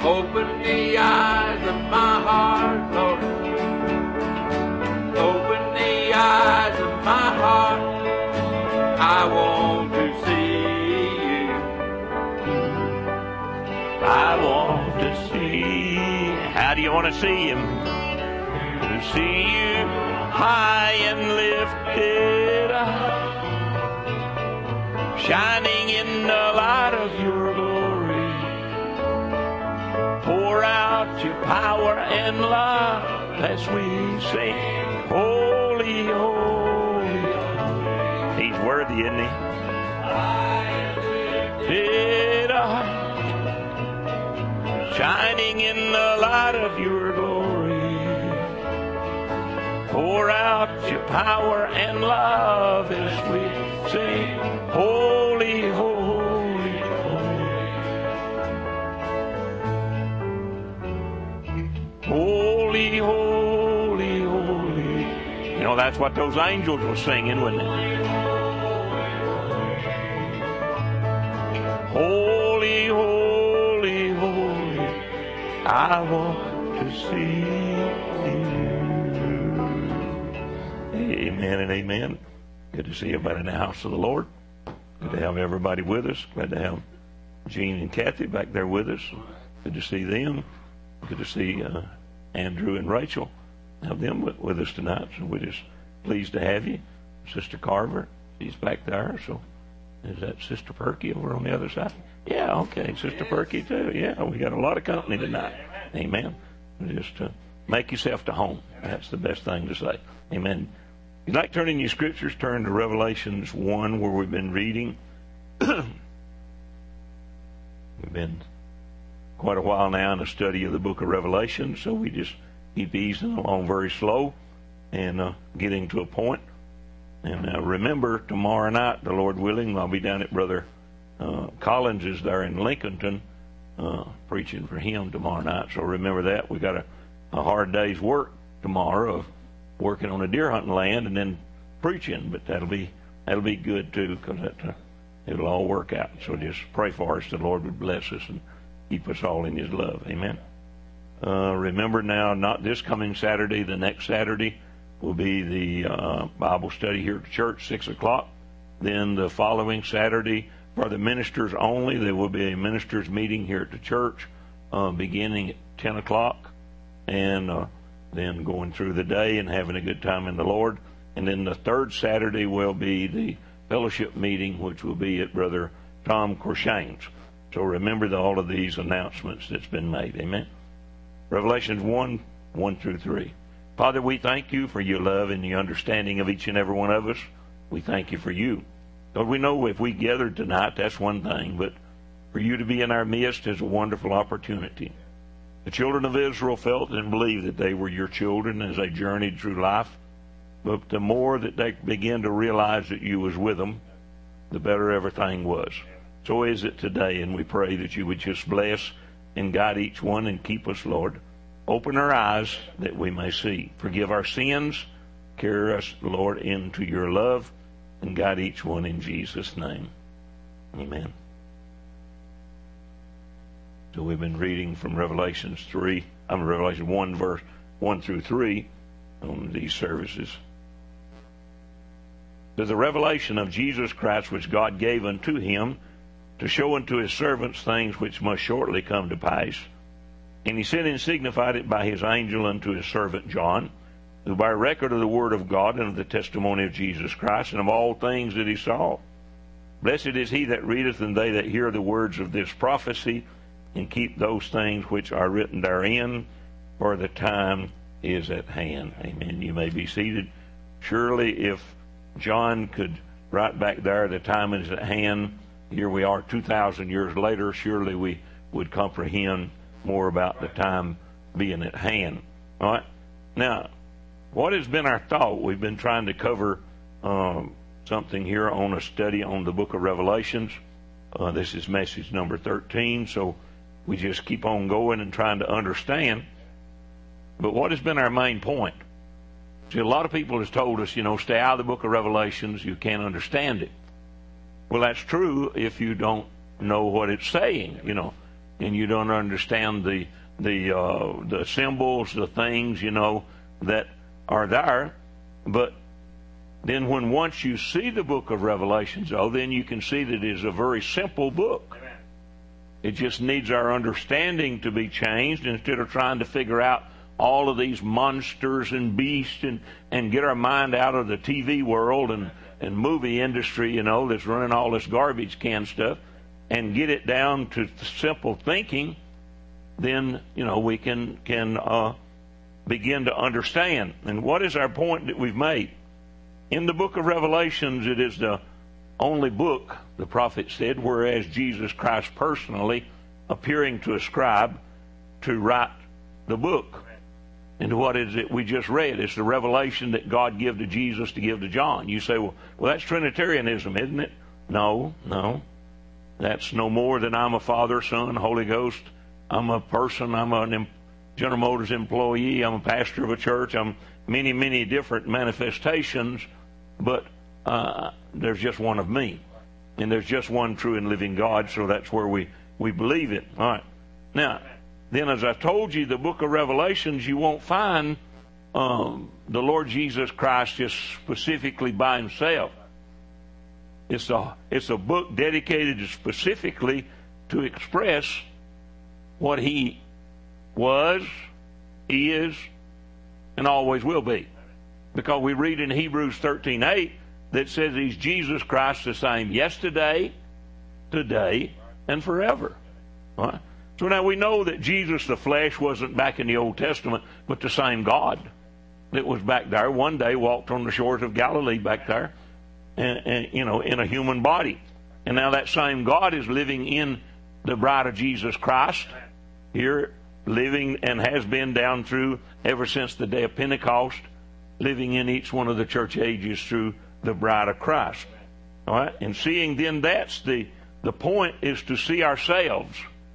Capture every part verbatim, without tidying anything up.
Open the eyes of my heart, Lord. Open the eyes of my heart. I want to see you. I want to see. How do you want to see him? To see you high and lifted up, shining in the light of your glory. Pour out your power and love as we sing, holy, holy. He's worthy, isn't he? Lifted up, shining in the light of your glory. Pour out your power and love as we sing, holy, holy, holy. Holy, holy, holy. You know, that's what those angels were singing, wasn't it? Holy, holy, holy, I want to see you. Amen and amen. Good to see everybody in the house of the Lord. Good to have everybody with us. Glad to have Gene and Kathy back there with us. Good to see them. Good to see uh, Andrew and Rachel. Have them with, with us tonight. So we're just pleased to have you. Sister Carver, she's back there. So is that Sister Perky over on the other side? Yeah, okay. Sister Perky too. Yeah, we got a lot of company tonight. Amen. Just uh, make yourself to home. That's the best thing to say. Amen. If you'd like to turn in your scriptures, turn to Revelations one, where we've been reading. We've been quite a while now in a study of the book of Revelation, so we just keep easing along very slow and uh, getting to a point. And uh, remember, tomorrow night, the Lord willing, I'll be down at Brother uh, Collins' there in Lincolnton, uh, preaching for him tomorrow night. So remember that. We got a, a hard day's work tomorrow of working on a deer hunting land and then preaching, but that'll be that'll be good too, because that, uh, it'll all work out. So just pray for us, the Lord would bless us and keep us all in His love. Amen. Uh, remember now, not this coming Saturday, the next Saturday will be the uh, Bible study here at the church, six o'clock. Then the following Saturday, for the ministers only, there will be a ministers meeting here at the church uh, beginning at ten o'clock, and uh, then going through the day and having a good time in the Lord. And then the third Saturday will be the fellowship meeting, which will be at Brother Tom Corshane's. So remember the, all of these announcements that's been made. Amen. Revelations one, one through three. Father, we thank you for your love and the understanding of each and every one of us. We thank you for you. Lord, we know if we gathered tonight, that's one thing, but for you to be in our midst is a wonderful opportunity. The children of Israel felt and believed that they were your children as they journeyed through life, but the more that they began to realize that you was with them, the better everything was. So is it today, and we pray that you would just bless and guide each one and keep us, Lord. Open our eyes that we may see. Forgive our sins. Carry us, Lord, into your love, and guide each one in Jesus' name. Amen. So we've been reading from Revelations three, I mean Revelation one, verse one through three on these services. To the revelation of Jesus Christ, which God gave unto him, to show unto his servants things which must shortly come to pass. And he sent and signified it by his angel unto his servant John, who by record of the word of God and of the testimony of Jesus Christ, and of all things that he saw. Blessed is he that readeth, and they that hear the words of this prophecy, and keep those things which are written therein, for the time is at hand. Amen. You may be seated. Surely if John could write back there, the time is at hand, here we are two thousand years later, surely we would comprehend more about the time being at hand. All right. Now, what has been our thought? We've been trying to cover um, something here on a study on the book of Revelations. Uh, this is message number thirteen, so we just keep on going and trying to understand. But what has been our main point? See, a lot of people has told us, you know, stay out of the book of Revelations, you can't understand it. Well, that's true if you don't know what it's saying, you know. and you don't understand the the uh, the symbols, the things, you know, that are there. But then when once you see the book of Revelations, oh, then you can see that it is a very simple book. Amen. It just needs our understanding to be changed instead of trying to figure out all of these monsters and beasts and, and get our mind out of the T V world and, and movie industry, you know, that's running all this garbage can stuff, and get it down to simple thinking. Then, you know, we can, can uh, begin to understand. And what is our point that we've made? In the book of Revelations, it is the only book, the prophet said, whereas Jesus Christ personally appearing to a scribe to write the book. And what is it we just read? It's the revelation that God gave to Jesus to give to John. You say, well, well, that's Trinitarianism, isn't it? No, no. That's no more than I'm a Father, Son, Holy Ghost. I'm a person. I'm a General Motors employee. I'm a pastor of a church. I'm many, many different manifestations. But uh, there's just one of me. And there's just one true and living God, so that's where we, we believe it. All right. Now, then as I told you, the book of Revelations, you won't find um, the Lord Jesus Christ just specifically by himself. It's a, it's a book dedicated specifically to express what he was, is, and always will be. Because we read in Hebrews thirteen eight that says he's Jesus Christ the same yesterday, today, and forever. Right? So now we know that Jesus the flesh wasn't back in the Old Testament, but the same God that was back there one day walked on the shores of Galilee back there, and, and you know, in a human body. And now that same God is living in the bride of Jesus Christ here, living and has been down through ever since the day of Pentecost, living in each one of the church ages through the bride of Christ. All right? And seeing then that's the, the point is to see ourselves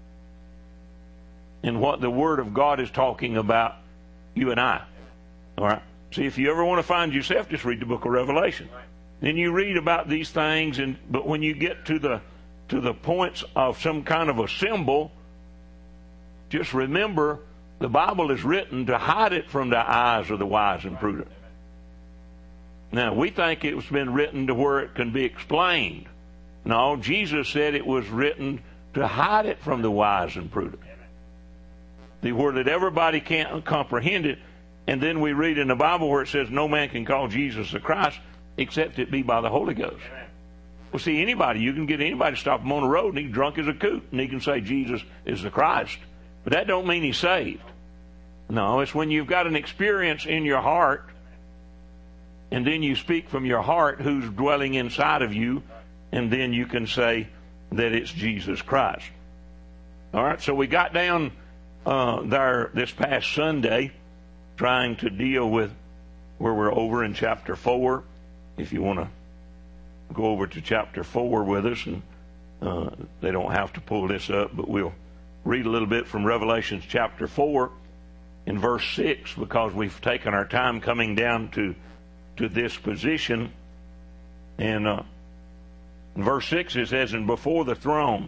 in what the Word of God is talking about, you and I. All right? See, if you ever want to find yourself, just read the book of Revelation. Then you read about these things, and but when you get to the to the points of some kind of a symbol, just remember the Bible is written to hide it from the eyes of the wise and prudent. Now, we think it's been written to where it can be explained. No, Jesus said it was written to hide it from the wise and prudent. The word that everybody can't comprehend it. And then we read in the Bible where it says no man can call Jesus the Christ except it be by the Holy Ghost. Well, see, anybody, you can get anybody to stop him on the road and he's drunk as a coot and he can say Jesus is the Christ. But that don't mean he's saved. No, it's when you've got an experience in your heart and then you speak from your heart who's dwelling inside of you, and then you can say that it's Jesus Christ. All right, so we got down uh, there this past Sunday trying to deal with where we're over in chapter four. If you want to go over to chapter four with us, and uh, they don't have to pull this up, but we'll read a little bit from Revelation chapter four in verse six, because we've taken our time coming down to to this position. And uh, in verse six it says, and before the throne.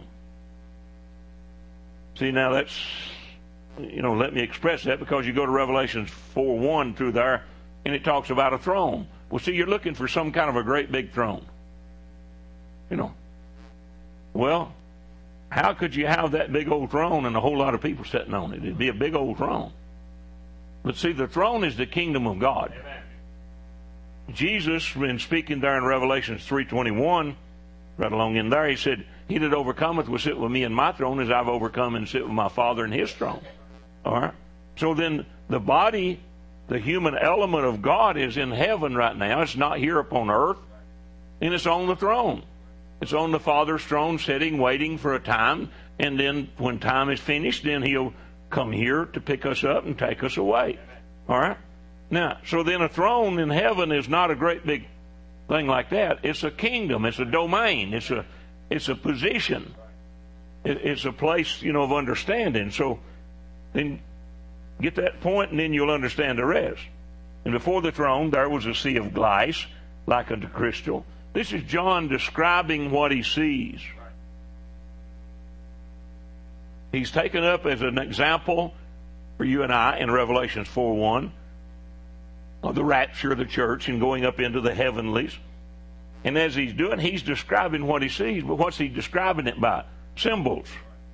See, now that's, you know, let me express that, because you go to Revelation four one through there, and it talks about a throne. Well, see, you're looking for some kind of a great big throne. You know. Well, how could you have that big old throne and a whole lot of people sitting on it? It'd be a big old throne. But see, the throne is the kingdom of God. Amen. Jesus, when speaking there in Revelation three twenty-one, right along in there, he said, he that overcometh will sit with me in my throne as I've overcome and sit with my Father in his throne. All right? So then the body, the human element of God is in heaven right now. It's not here upon earth. And it's on the throne. It's on the Father's throne, sitting, waiting for a time. And then when time is finished, then he'll come here to pick us up and take us away. All right? Now, so then a throne in heaven is not a great big thing like that. It's a kingdom. It's a domain. It's a it's a position. It, it's a place, you know, of understanding. So then get that point, and then you'll understand the rest. And before the throne there was a sea of glass, like unto crystal. This is John describing what he sees. he's taken up as an example for you and I in Revelation four one of the rapture of the church and going up into the heavenlies. And as he's doing, he's describing what he sees, but what's he describing it by? Symbols.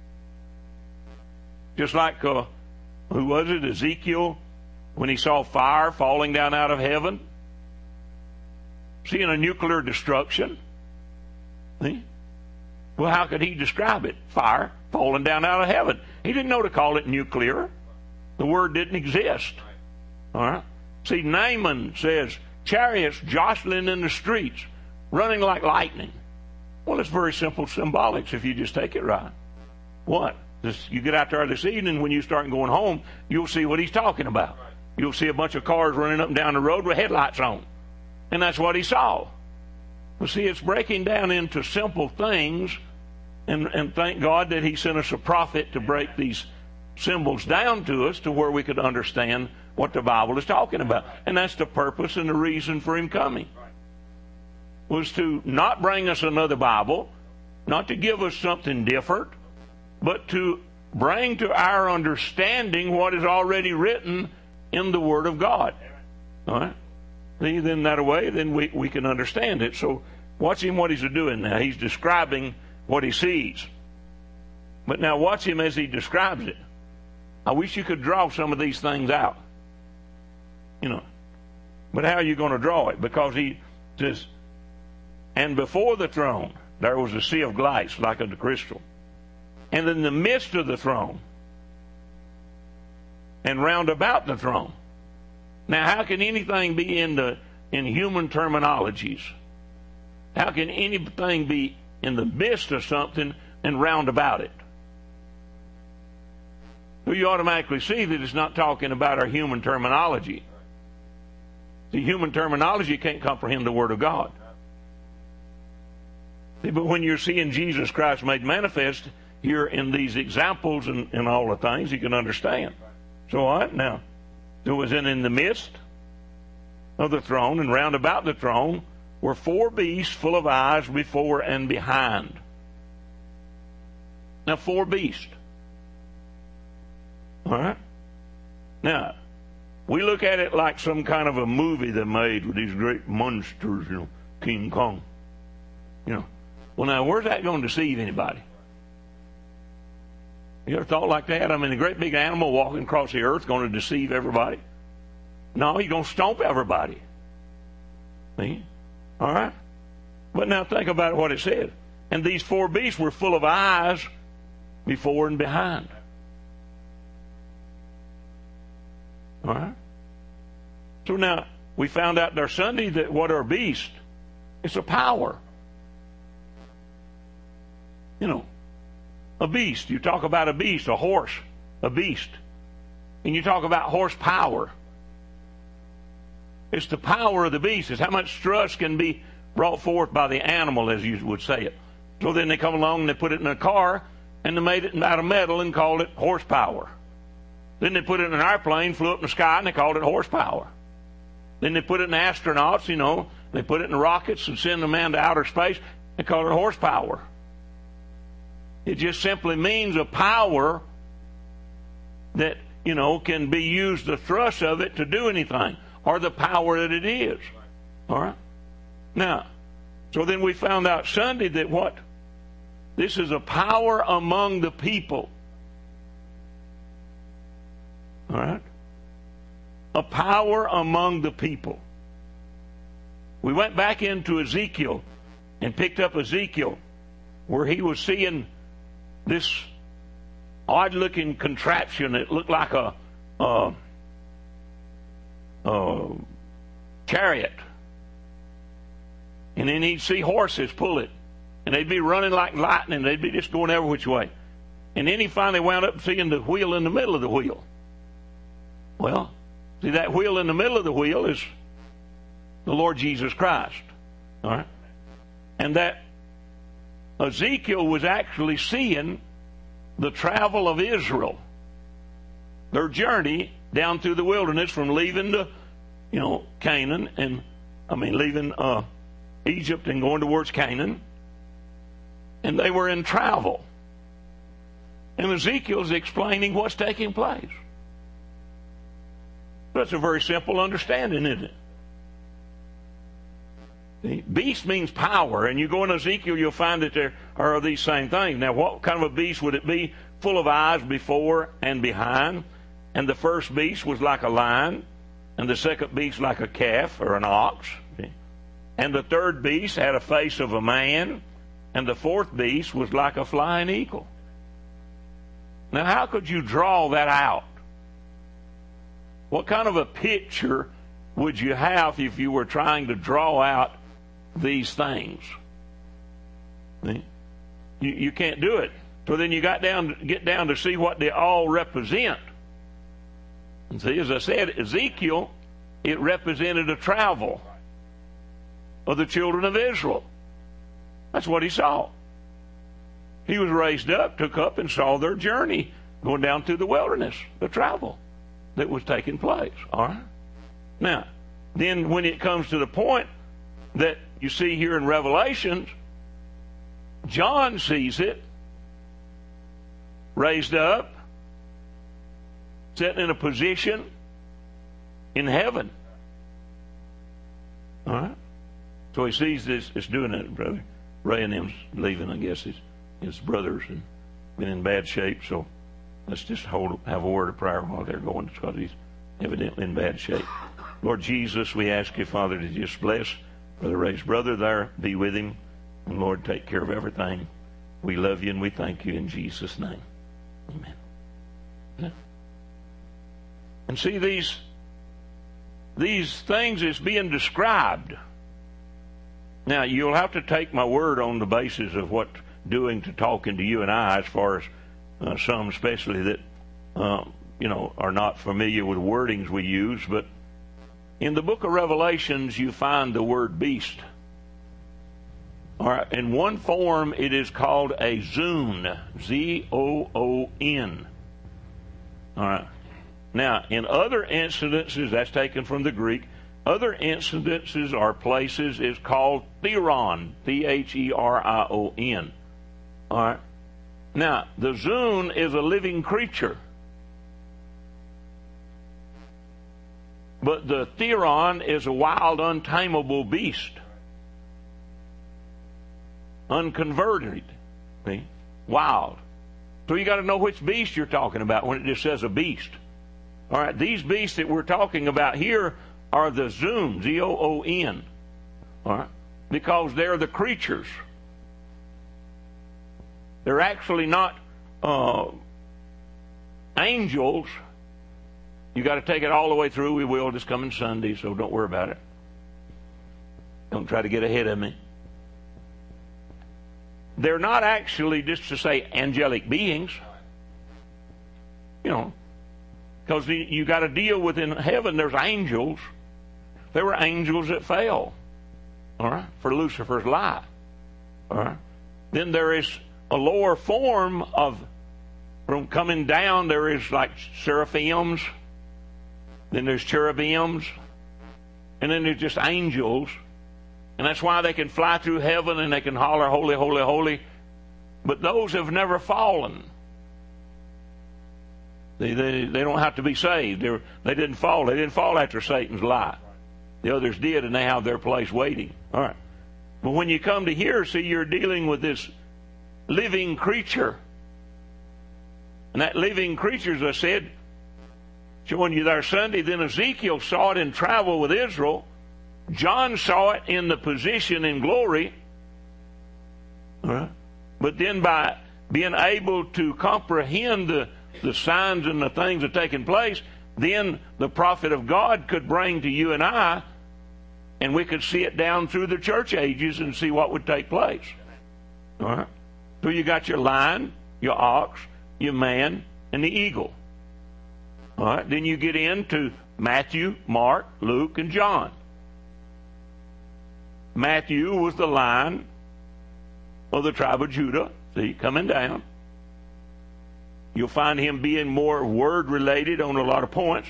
Just like, uh, who was it, Ezekiel, when he saw fire falling down out of heaven, seeing a nuclear destruction. See? Well, how could he describe it? Fire falling down out of heaven. He didn't know to call it nuclear. The word didn't exist. All right? See, Naaman says, chariots jostling in the streets, running like lightning. Well, it's very simple symbolics if you just take it right. What? This, you get out there this evening, when you start going home, you'll see what he's talking about. You'll see a bunch of cars running up and down the road with headlights on. And that's what he saw. Well, see, it's breaking down into simple things, and, and thank God that he sent us a prophet to break these symbols down to us to where we could understand what the Bible is talking about. And that's the purpose and the reason for him coming. Was to not bring us another Bible, not to give us something different, but to bring to our understanding what is already written in the Word of God. All right? See, then that way, then we, we can understand it. So watch him what he's doing now. He's describing what he sees. But now watch him as he describes it. I wish you could draw some of these things out. You know. But how are you going to draw it? Because he says, and before the throne there was a sea of glass like unto crystal. And in the midst of the throne, and round about the throne. Now, how can anything be in the in human terminologies? How can anything be in the midst of something and round about it? So you automatically see that it's not talking about our human terminology. The human terminology can't comprehend the Word of God. See, but when you're seeing Jesus Christ made manifest here in these examples and, and all the things, you can understand. So what? Now, it was in, in the midst of the throne, and round about the throne were four beasts full of eyes before and behind. Now, four beasts. All right? Now, we look at it like some kind of a movie they made with these great monsters, you know, King Kong. You know. Well, now, where's that going to deceive anybody? You ever thought like that? I mean, a great big animal walking across the earth going to deceive everybody? No, he's going to stomp everybody. See? All right? But now think about what it said. And these four beasts were full of eyes before and behind. All right? So now, we found out there Sunday that what are beasts? It's a power. You know, a beast. You talk about a beast, a horse, a beast. And you talk about horsepower. It's the power of the beast. It's how much thrust can be brought forth by the animal, as you would say it. So then they come along and they put it in a car, and they made it out of metal and called it horsepower. Then they put it in an airplane, flew up in the sky, and they called it horsepower. Then they put it in astronauts, you know, they put it in rockets and send them into outer space, they call it horsepower. It just simply means a power that, you know, can be used, the thrust of it, to do anything, or the power that it is. All right? Now, so then we found out Sunday that what? This is a power among the people. All right? A power among the people. We went back into Ezekiel and picked up Ezekiel, where he was seeing this odd-looking contraption that looked like a, a, a chariot. And then he'd see horses pull it. And they'd be running like lightning. They'd be just going every which way. And then he finally wound up seeing the wheel in the middle of the wheel. Well, see, that wheel in the middle of the wheel is the Lord Jesus Christ. All right? And that Ezekiel was actually seeing the travel of Israel, their journey down through the wilderness from leaving the, you know, Canaan, and I mean leaving uh, Egypt and going towards Canaan, and they were in travel. And Ezekiel's explaining what's taking place. That's a very simple understanding, isn't it? See? Beast means power, and you go in Ezekiel, you'll find that there are these same things. Now, what kind of a beast would it be? Full of eyes before and behind. And the first beast was like a lion, and the second beast like a calf or an ox. See? And the third beast had a face of a man, and the fourth beast was like a flying eagle. Now, how could you draw that out? What kind of a picture would you have if you were trying to draw out these things? See? You, you can't do it. So then you got down, get down to see what they all represent. And see, as I said, Ezekiel, it represented a travel of the children of Israel. That's what he saw. He was raised up, took up, and saw their journey going down through the wilderness, the travel that was taking place. All right? Now, then when it comes to the point that you see here in Revelations, John sees it, raised up, sitting in a position in heaven. All right? So he sees this, it's doing it, brother. Ray and them's leaving, I guess, his, his brothers, and been in bad shape, so let's just hold, have a word of prayer while they're going, because he's evidently in bad shape. Lord Jesus, we ask you, Father, to just bless Brother Ray's brother there, be with him, and Lord, take care of everything. We love you and we thank you in Jesus' name. Amen. Yeah. And see, these, these things is being described. Now, you'll have to take my word on the basis of what doing to talking to you and I, as far as uh, some especially that, uh, you know, are not familiar with wordings we use. But in the book of Revelations, you find the word beast. All right, in one form, it is called a zoon, Z O O N. All right. Now, in other incidences, that's taken from the Greek, other incidences or places is called theron, T H E R I O N. All right. Now, the zoon is a living creature. But the theron is a wild, untamable beast. Unconverted. See? Wild. So you got to know which beast you're talking about when it just says a beast. All right, these beasts that we're talking about here are the zoon, Z O O N. All right, because they're the creatures. They're actually not uh, angels. You got to take it all the way through. We will this coming Sunday, so don't worry about it. Don't try to get ahead of me. They're not actually, just to say, angelic beings. You know, because you got to deal with, in heaven, there's angels. There were angels that fell, all right, for Lucifer's lie. All right. Then there is a lower form of, from coming down, there is like seraphims. Then there's cherubims. And then there's just angels. And that's why they can fly through heaven and they can holler, holy, holy, holy. But those have never fallen. They, they, they don't have to be saved. They're, they didn't fall. They didn't fall after Satan's lie. The others did, and they have their place waiting. All right. But when you come to here, see, you're dealing with this living creature. And that living creature, as I said, showing you there Sunday, then Ezekiel saw it in travel with Israel. John saw it in the position in glory. All right. But then by being able to comprehend the, the signs and the things that are taking place, then the prophet of God could bring to you and I, and we could see it down through the church ages and see what would take place. All right. So you got your lion, your ox, your man, and the eagle. All right. Then you get into Matthew, Mark, Luke, and John. Matthew was the lion of the tribe of Judah. See, coming down. You'll find him being more word-related on a lot of points.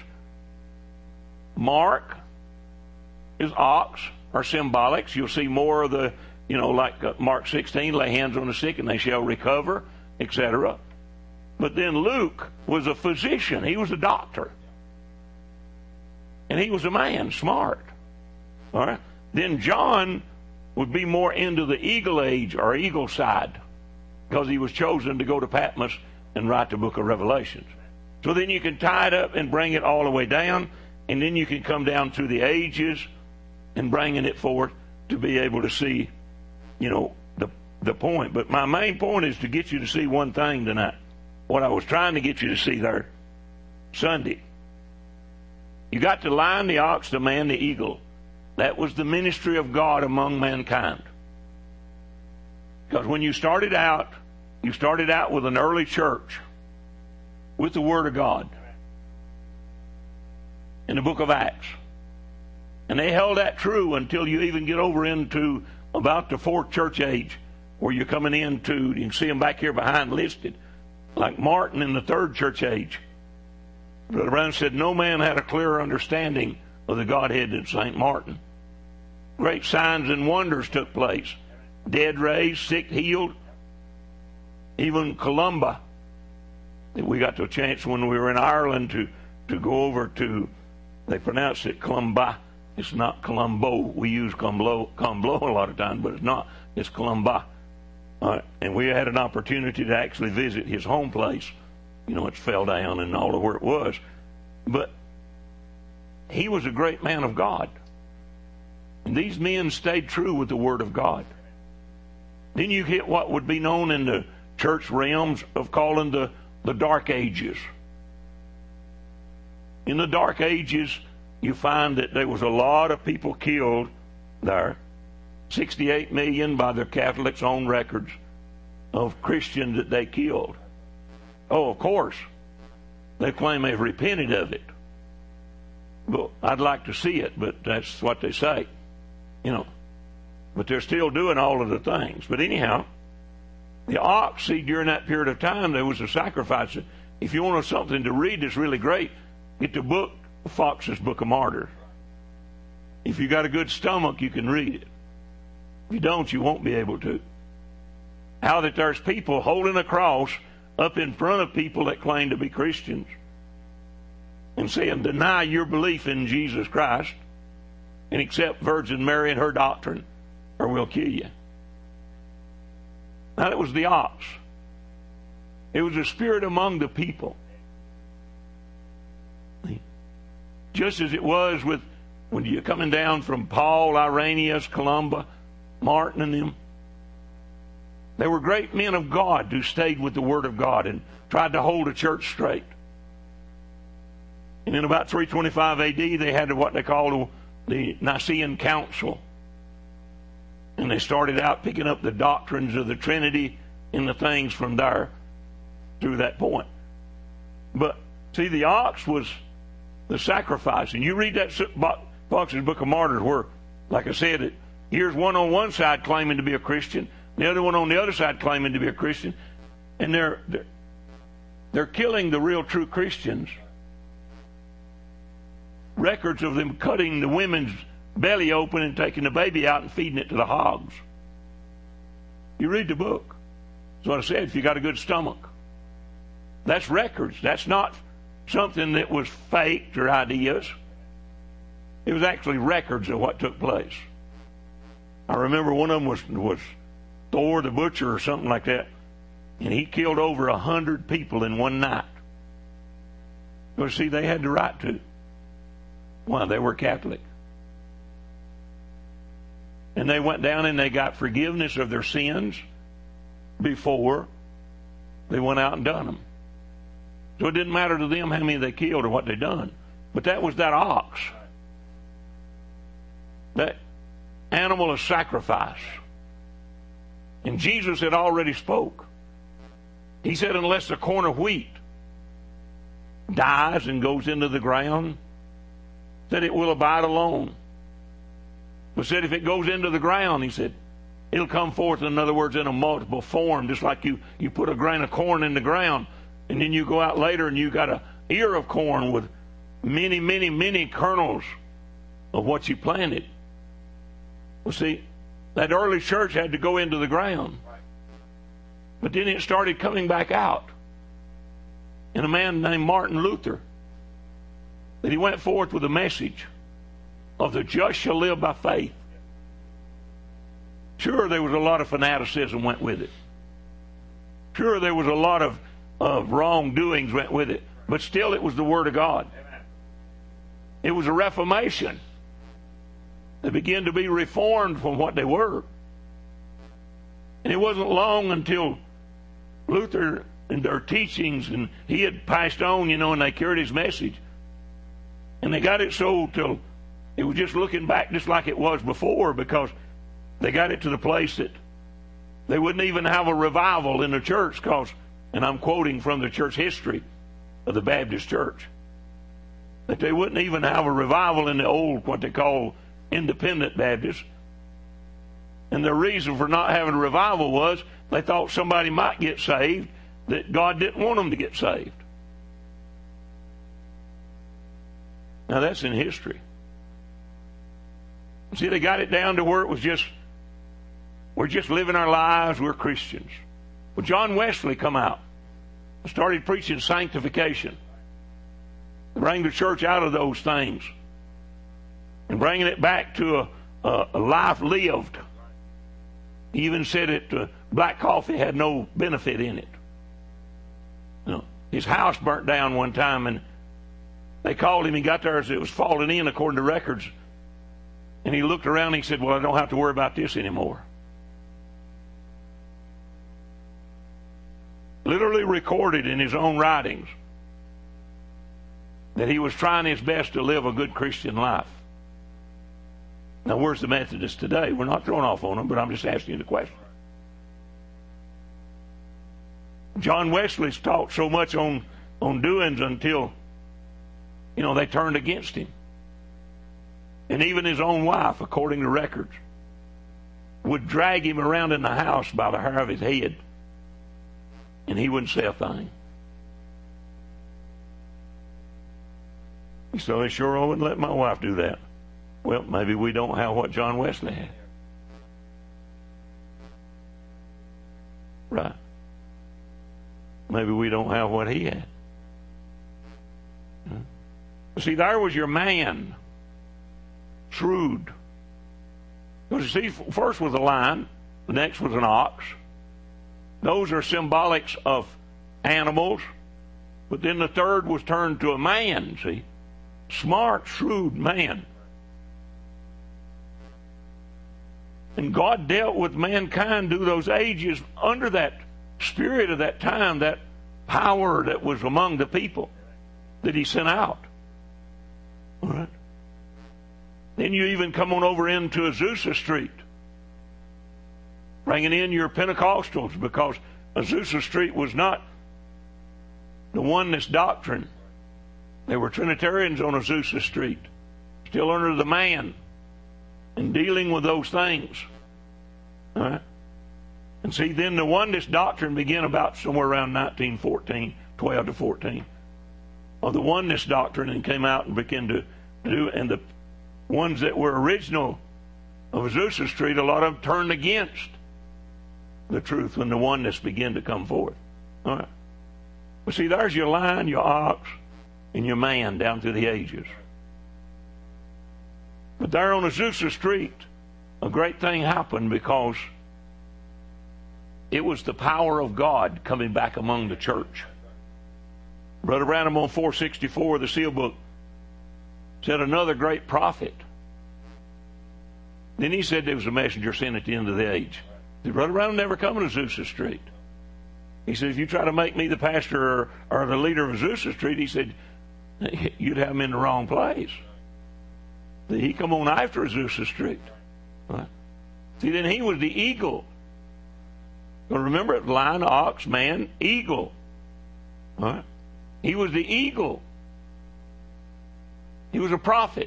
Mark is ox, or symbolics. You'll see more of the, you know, like uh, Mark sixteen, lay hands on the sick and they shall recover, et cetera. But then Luke was a physician. He was a doctor. And he was a man, smart. All right? Then John would be more into the eagle age or eagle side, because he was chosen to go to Patmos and write the book of Revelations. So then you can tie it up and bring it all the way down, and then you can come down through the ages and bringing it forth to be able to see, you know, the the point. But my main point is to get you to see one thing tonight. What I was trying to get you to see there Sunday. You got to lion, the ox, the man, the eagle. That was the ministry of God among mankind. Because when you started out, you started out with an early church with the Word of God in the book of Acts. And they held that true until you even get over into about the fourth church age, where you're coming into, you can see them back here behind listed, like Martin in the third church age. Brother Brown said no man had a clearer understanding of the Godhead than Saint Martin. Great signs and wonders took place. Dead raised, sick healed. Even Columba. We got the chance when we were in Ireland to, to go over to, they pronounce it Columba. It's not Colombo. We use Comblo, Comblo a lot of times, but it's not. It's Columba. All right. And we had an opportunity to actually visit his home place. You know, it's fell down and all of where it was. But he was a great man of God. And these men stayed true with the Word of God. Then you get what would be known in the church realms of calling the, the Dark Ages. In the Dark Ages, you find that there was a lot of people killed there. sixty-eight million by the Catholics' own records of Christians that they killed. Oh, of course, they claim they've repented of it. But I'd like to see it, but that's what they say. You know, but they're still doing all of the things. But anyhow, the ox, see, during that period of time, there was a sacrifice. If you want something to read that's really great, get the book, Fox's Book of Martyrs. If you got a good stomach, you can read it. If you don't, you won't be able to. How that there's people holding a cross up in front of people that claim to be Christians and saying, deny your belief in Jesus Christ and accept Virgin Mary and her doctrine, or we'll kill you. Now, that was the ox. It was a spirit among the people. Just as it was with when you're coming down from Paul, Irenaeus, Columba, Martin, and them. They were great men of God who stayed with the Word of God and tried to hold the church straight. And in about three twenty-five A D, they had what they called the Nicene Council. And they started out picking up the doctrines of the Trinity and the things from there through that point. But, see, the ox was the sacrifice. And you read that Fox's Book of Martyrs where, like I said, it, here's one on one side claiming to be a Christian, the other one on the other side claiming to be a Christian, and they're they're, they're killing the real true Christians. Records of them cutting the women's belly open and taking the baby out and feeding it to the hogs. You read the book. That's what I said, if you got a good stomach. That's records. That's not something that was faked or ideas. It was actually records of what took place. I remember one of them was, was Thor the Butcher or something like that. And he killed over a hundred people in one night. Because, see, they had the right to. Why? They were Catholic. And they went down and they got forgiveness of their sins before they went out and done them. So it didn't matter to them how many they killed or what they done. But that was that ox. That animal of sacrifice. And Jesus had already spoke. He said, unless the corn of wheat dies and goes into the ground, that it will abide alone. But said if it goes into the ground, he said, it'll come forth, in other words, in a multiple form, just like you, you put a grain of corn in the ground, and then you go out later and you got a ear of corn with many, many, many kernels of what you planted. Well, see, that early church had to go into the ground. But then it started coming back out. and a man named Martin Luther, that he went forth with a message of the just shall live by faith. Sure, there was a lot of fanaticism went with it. Sure, there was a lot of, of wrongdoings went with it. But still, it was the Word of God. It was a reformation. They began to be reformed from what they were. And it wasn't long until Luther and their teachings, and he had passed on, you know, and they carried his message. And they got it so till it was just looking back just like it was before, because they got it to the place that they wouldn't even have a revival in the church, because, and I'm quoting from the church history of the Baptist church, that they wouldn't even have a revival in the old, what they call independent Baptists. And the reason for not having a revival was they thought somebody might get saved that God didn't want them to get saved. Now that's in history. See, they got it down to where it was just, we're just living our lives, we're Christians. Well, John Wesley come out and started preaching sanctification, bring the church out of those things and bringing it back to a, a, a life lived. He even said that uh, black coffee had no benefit in it. You know, his house burnt down one time, and they called him. He got there as it was falling in, according to records. And he looked around and he said, well, I don't have to worry about this anymore. Literally recorded in his own writings that he was trying his best to live a good Christian life. Now, where's the Methodists today? We're not throwing off on them, but I'm just asking you the question. John Wesley's taught so much on, on doings until, you know, they turned against him. And even his own wife, according to records, would drag him around in the house by the hair of his head, and he wouldn't say a thing. He said, I sure wouldn't let my wife do that. Well, maybe we don't have what John Wesley had. Right. Maybe we don't have what he had. See, there was your man. Shrewd. Because you see, first was a lion, the next was an ox. Those are symbolics of animals. But then the third was turned to a man, see. Smart, shrewd man. And God dealt with mankind through those ages under that spirit of that time, that power that was among the people that he sent out. All right. Then you even come on over into Azusa Street, bringing in your Pentecostals, because Azusa Street was not the oneness doctrine. There were Trinitarians on Azusa Street, still under the man, and dealing with those things. All right? And see, then the oneness doctrine began about somewhere around nineteen fourteen, twelve to fourteen, of the oneness doctrine, and came out and began to do, and the ones that were original of Azusa Street, a lot of them turned against the truth when the oneness began to come forth. All right. But see, there's your lion, your ox, and your man down through the ages. But there on Azusa Street, a great thing happened, because it was the power of God coming back among the church. Brother Branham on four sixty-four, the seal book, said another great prophet. Then he said there was a messenger sent at the end of the age. Did Brother Branham never come to Azusa Street? He said, if you try to make me the pastor or, or the leader of Azusa Street, he said, you'd have him in the wrong place. He come on after Azusa Street. Right? See, then he was the eagle. Well, remember it, lion, ox, man, eagle. Right? He was the eagle. He was a prophet.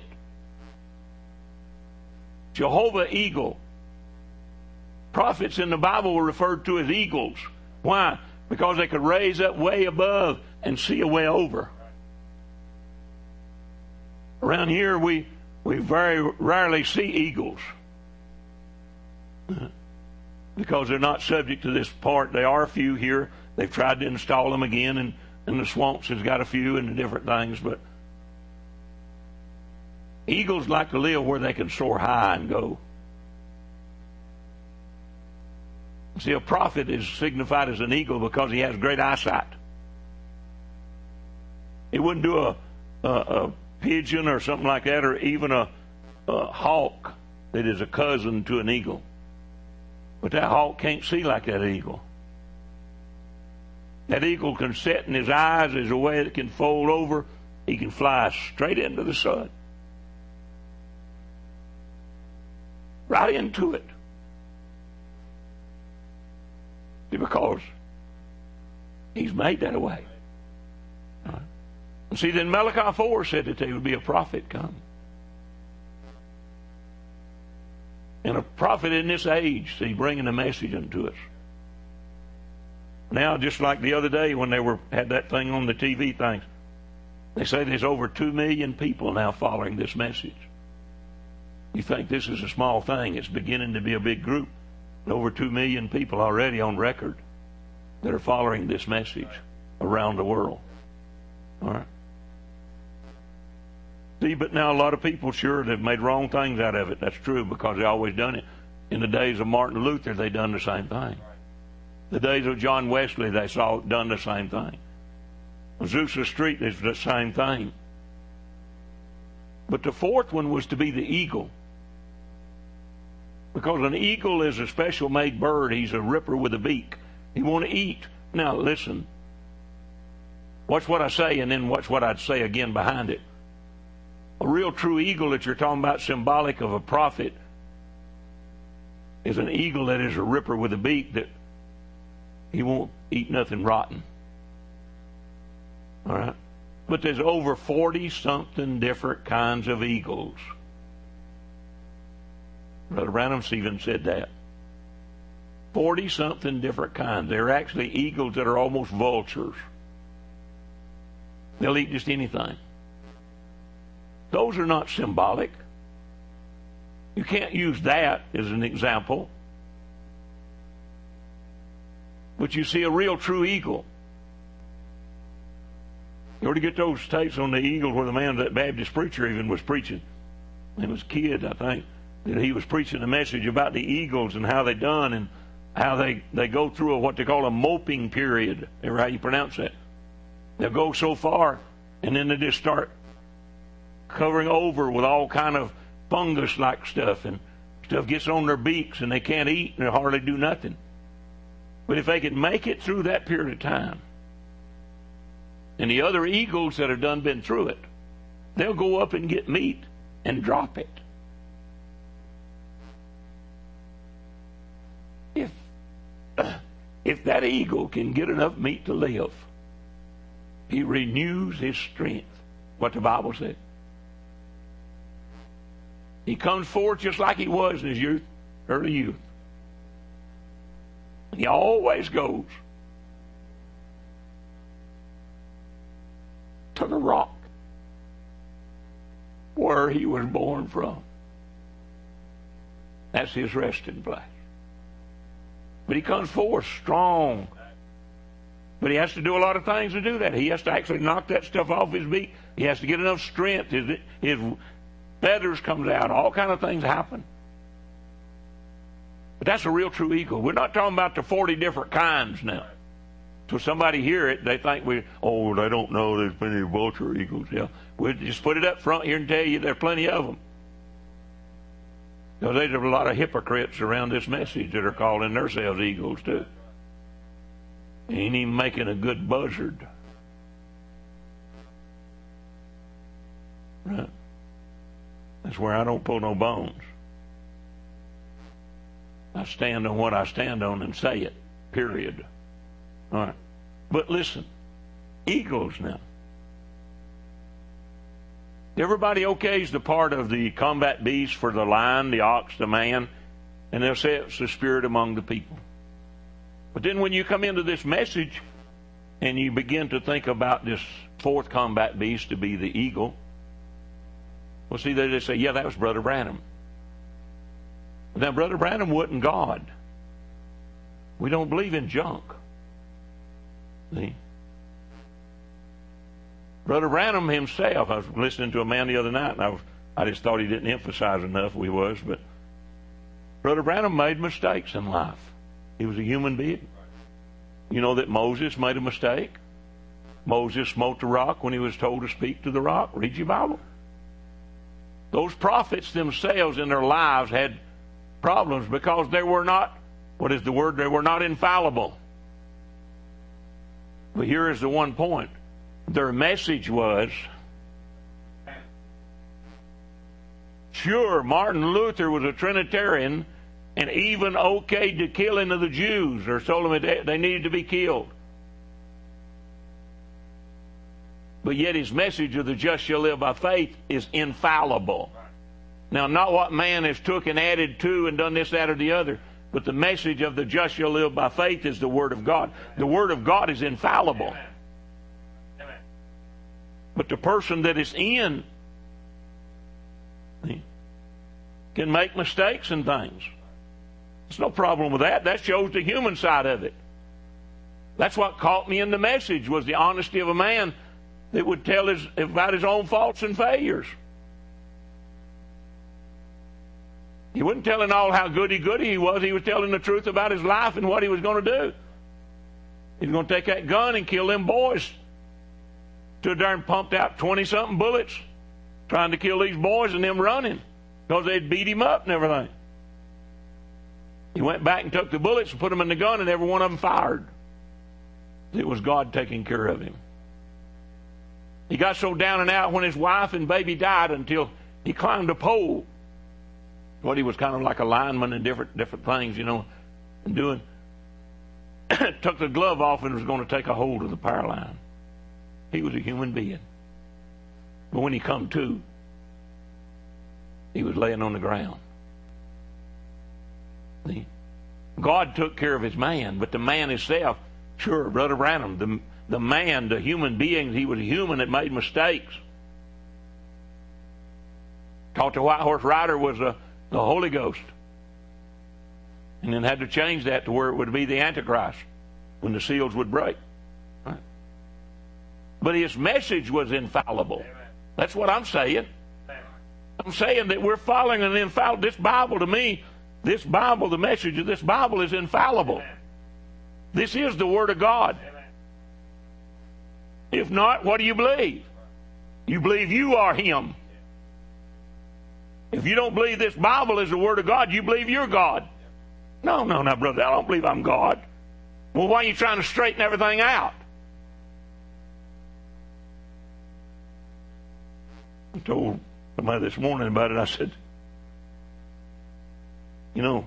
Jehovah Eagle. Prophets in the Bible were referred to as eagles. Why? Because they could raise up way above and see a way over. Around here we, we very rarely see eagles. Because they're not subject to this part. There are a few here. They've tried to install them again, and and the swamps has got a few and the different things, but eagles like to live where they can soar high and go. See, a prophet is signified as an eagle because he has great eyesight. He wouldn't do a, a, a pigeon or something like that, or even a, a hawk that is a cousin to an eagle. But that hawk can't see like that eagle. That eagle can set in his eyes. There's a way that can fold over. He can fly straight into the sun. Right into it. Because he's made that way. Right. See, then Malachi four said that there would be a prophet come. And a prophet in this age, see, bringing a message unto us. Now, just like the other day when they were had that thing on the T V things, they say there's over two million people now following this message. You think this is a small thing. It's beginning to be a big group. Over two million people already on record that are following this message around the world. All right. See, but now a lot of people, sure, they've made wrong things out of it. That's true, because they always done it. In the days of Martin Luther, they done the same thing. The days of John Wesley, they saw done the same thing. Azusa Street is the same thing. But the fourth one was to be the eagle. Because an eagle is a special made bird. He's a ripper with a beak. He want to eat. Now listen. Watch what I say, and then watch what I'd say again behind it. A real true eagle that you're talking about, symbolic of a prophet, is an eagle that is a ripper with a beak, that he won't eat nothing rotten. All right? But there's over forty-something different kinds of eagles. Brother Branham even said that. Forty-something different kinds. They're actually eagles that are almost vultures. They'll eat just anything. Those are not symbolic. You can't use that as an example. But you see a real true eagle. You ought to get those tapes on the eagle where the man, that Baptist preacher even was preaching. He was a kid, I think. That he was preaching a message about the eagles and how they done and how they, they go through a, what they call a moping period. Ever how you pronounce that? They'll go so far and then they just start covering over with all kind of fungus-like stuff, and stuff gets on their beaks and they can't eat and they hardly do nothing. But if they could make it through that period of time, and the other eagles that have done been through it, they'll go up and get meat and drop it. If, if that eagle can get enough meat to live, he renews his strength. What the Bible said. He comes forth just like he was in his youth, early youth. He always goes to the rock where he was born from. That's his resting place. But he comes forth strong. But he has to do a lot of things to do that. He has to actually knock that stuff off his beak. He has to get enough strength. His, his feathers comes out. All kind of things happen. But that's a real true eagle. We're not talking about the forty different kinds now. So somebody hear it, they think we, oh, they don't know there's plenty of vulture eagles. Yeah, we'll just put it up front here and tell you there are plenty of them. Because there's a lot of hypocrites around this message that are calling themselves eagles too. Ain't even making a good buzzard. Right? That's where I don't pull no bones. I stand on what I stand on and say it. Period. All right. But listen, eagles now. Everybody okays the part of the combat beast for the lion, the ox, the man, and they'll say it's the spirit among the people. But then when you come into this message and you begin to think about this fourth combat beast to be the eagle, well, see, they just say, yeah, that was Brother Branham. Now, Brother Branham wasn't God. We don't believe in junk. See? Brother Branham himself, I was listening to a man the other night, and I, was, I just thought he didn't emphasize enough he was, but Brother Branham made mistakes in life. He was a human being. You know that Moses made a mistake? Moses smote the rock when he was told to speak to the rock. Read your Bible. Those prophets themselves in their lives had problems because they were not, what is the word? They were not infallible. But here is the one point. Their message was, sure, Martin Luther was a Trinitarian and even okayed the killing of the Jews, or told them they needed to be killed. But yet his message of the just shall live by faith is infallible. Now, not what man has took and added to and done this, that, or the other, but the message of the just shall live by faith is the Word of God. The Word of God is infallible. But the person that is in can make mistakes and things. There's no problem with that. That shows the human side of it. That's what caught me in the message, was the honesty of a man that would tell his, about his own faults and failures. He wasn't telling all how goody-goody he was. He was telling the truth about his life and what he was going to do. He was going to take that gun and kill them boys. Stood there and pumped out twenty-something bullets trying to kill these boys and them running because they'd beat him up and everything. He went back and took the bullets and put them in the gun, and every one of them fired. It was God taking care of him. He got so down and out when his wife and baby died until he climbed a pole. What, he was kind of like a lineman and different different things, you know, and doing. Took the glove off and was going to take a hold of the power line. He was a human being. But when he come to, he was laying on the ground. See? God took care of his man, but the man himself, sure, Brother Branham, the, the man, the human being, he was a human that made mistakes. Taught the White Horse Rider was a, the Holy Ghost. And then had to change that to where it would be the Antichrist when the seals would break. Right? But his message was infallible. That's what I'm saying. I'm saying that we're following an infallible. This Bible, to me, this Bible, the message of this Bible is infallible. This is the Word of God. If not, what do you believe? You believe you are Him. If you don't believe this Bible is the Word of God, you believe you're God. No, no, no, brother, I don't believe I'm God. Well, why are you trying to straighten everything out? I told somebody this morning about it. I said, you know,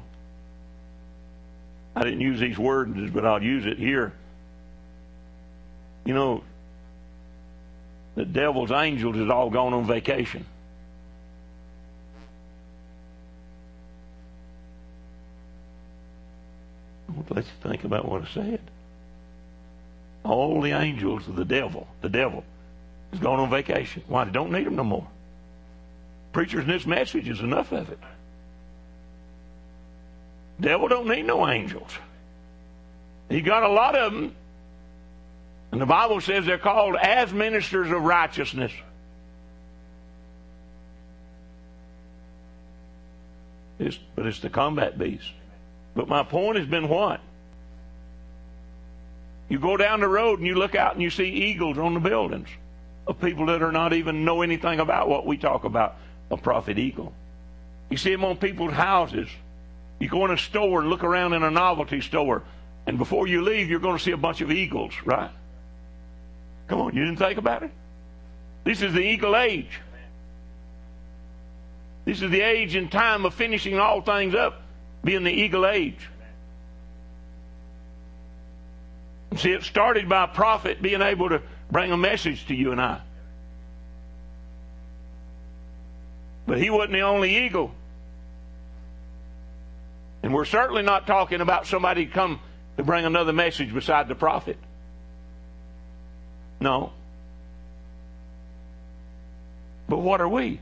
I didn't use these words, but I'll use it here. You know, the devil's angels is all gone on vacation. Let's think about what I said. All the angels of the devil, the devil, is gone on vacation. Why? They don't need them no more. Preachers in this message is enough of it. Devil don't need no angels. He got a lot of them. And the Bible says they're called as ministers of righteousness. It's, but it's the combat beast. But my point has been what? You go down the road and you look out and you see eagles on the buildings of people that are not even know anything about what we talk about, a prophet eagle. You see them on people's houses. You go in a store and look around in a novelty store, and before you leave, you're going to see a bunch of eagles, right? Come on, you didn't think about it? This is the eagle age. This is the age and time of finishing all things up, being the eagle age. See, it started by a prophet being able to bring a message to you and I. But he wasn't the only eagle. And we're certainly not talking about somebody to come to bring another message beside the prophet. No. But what are we?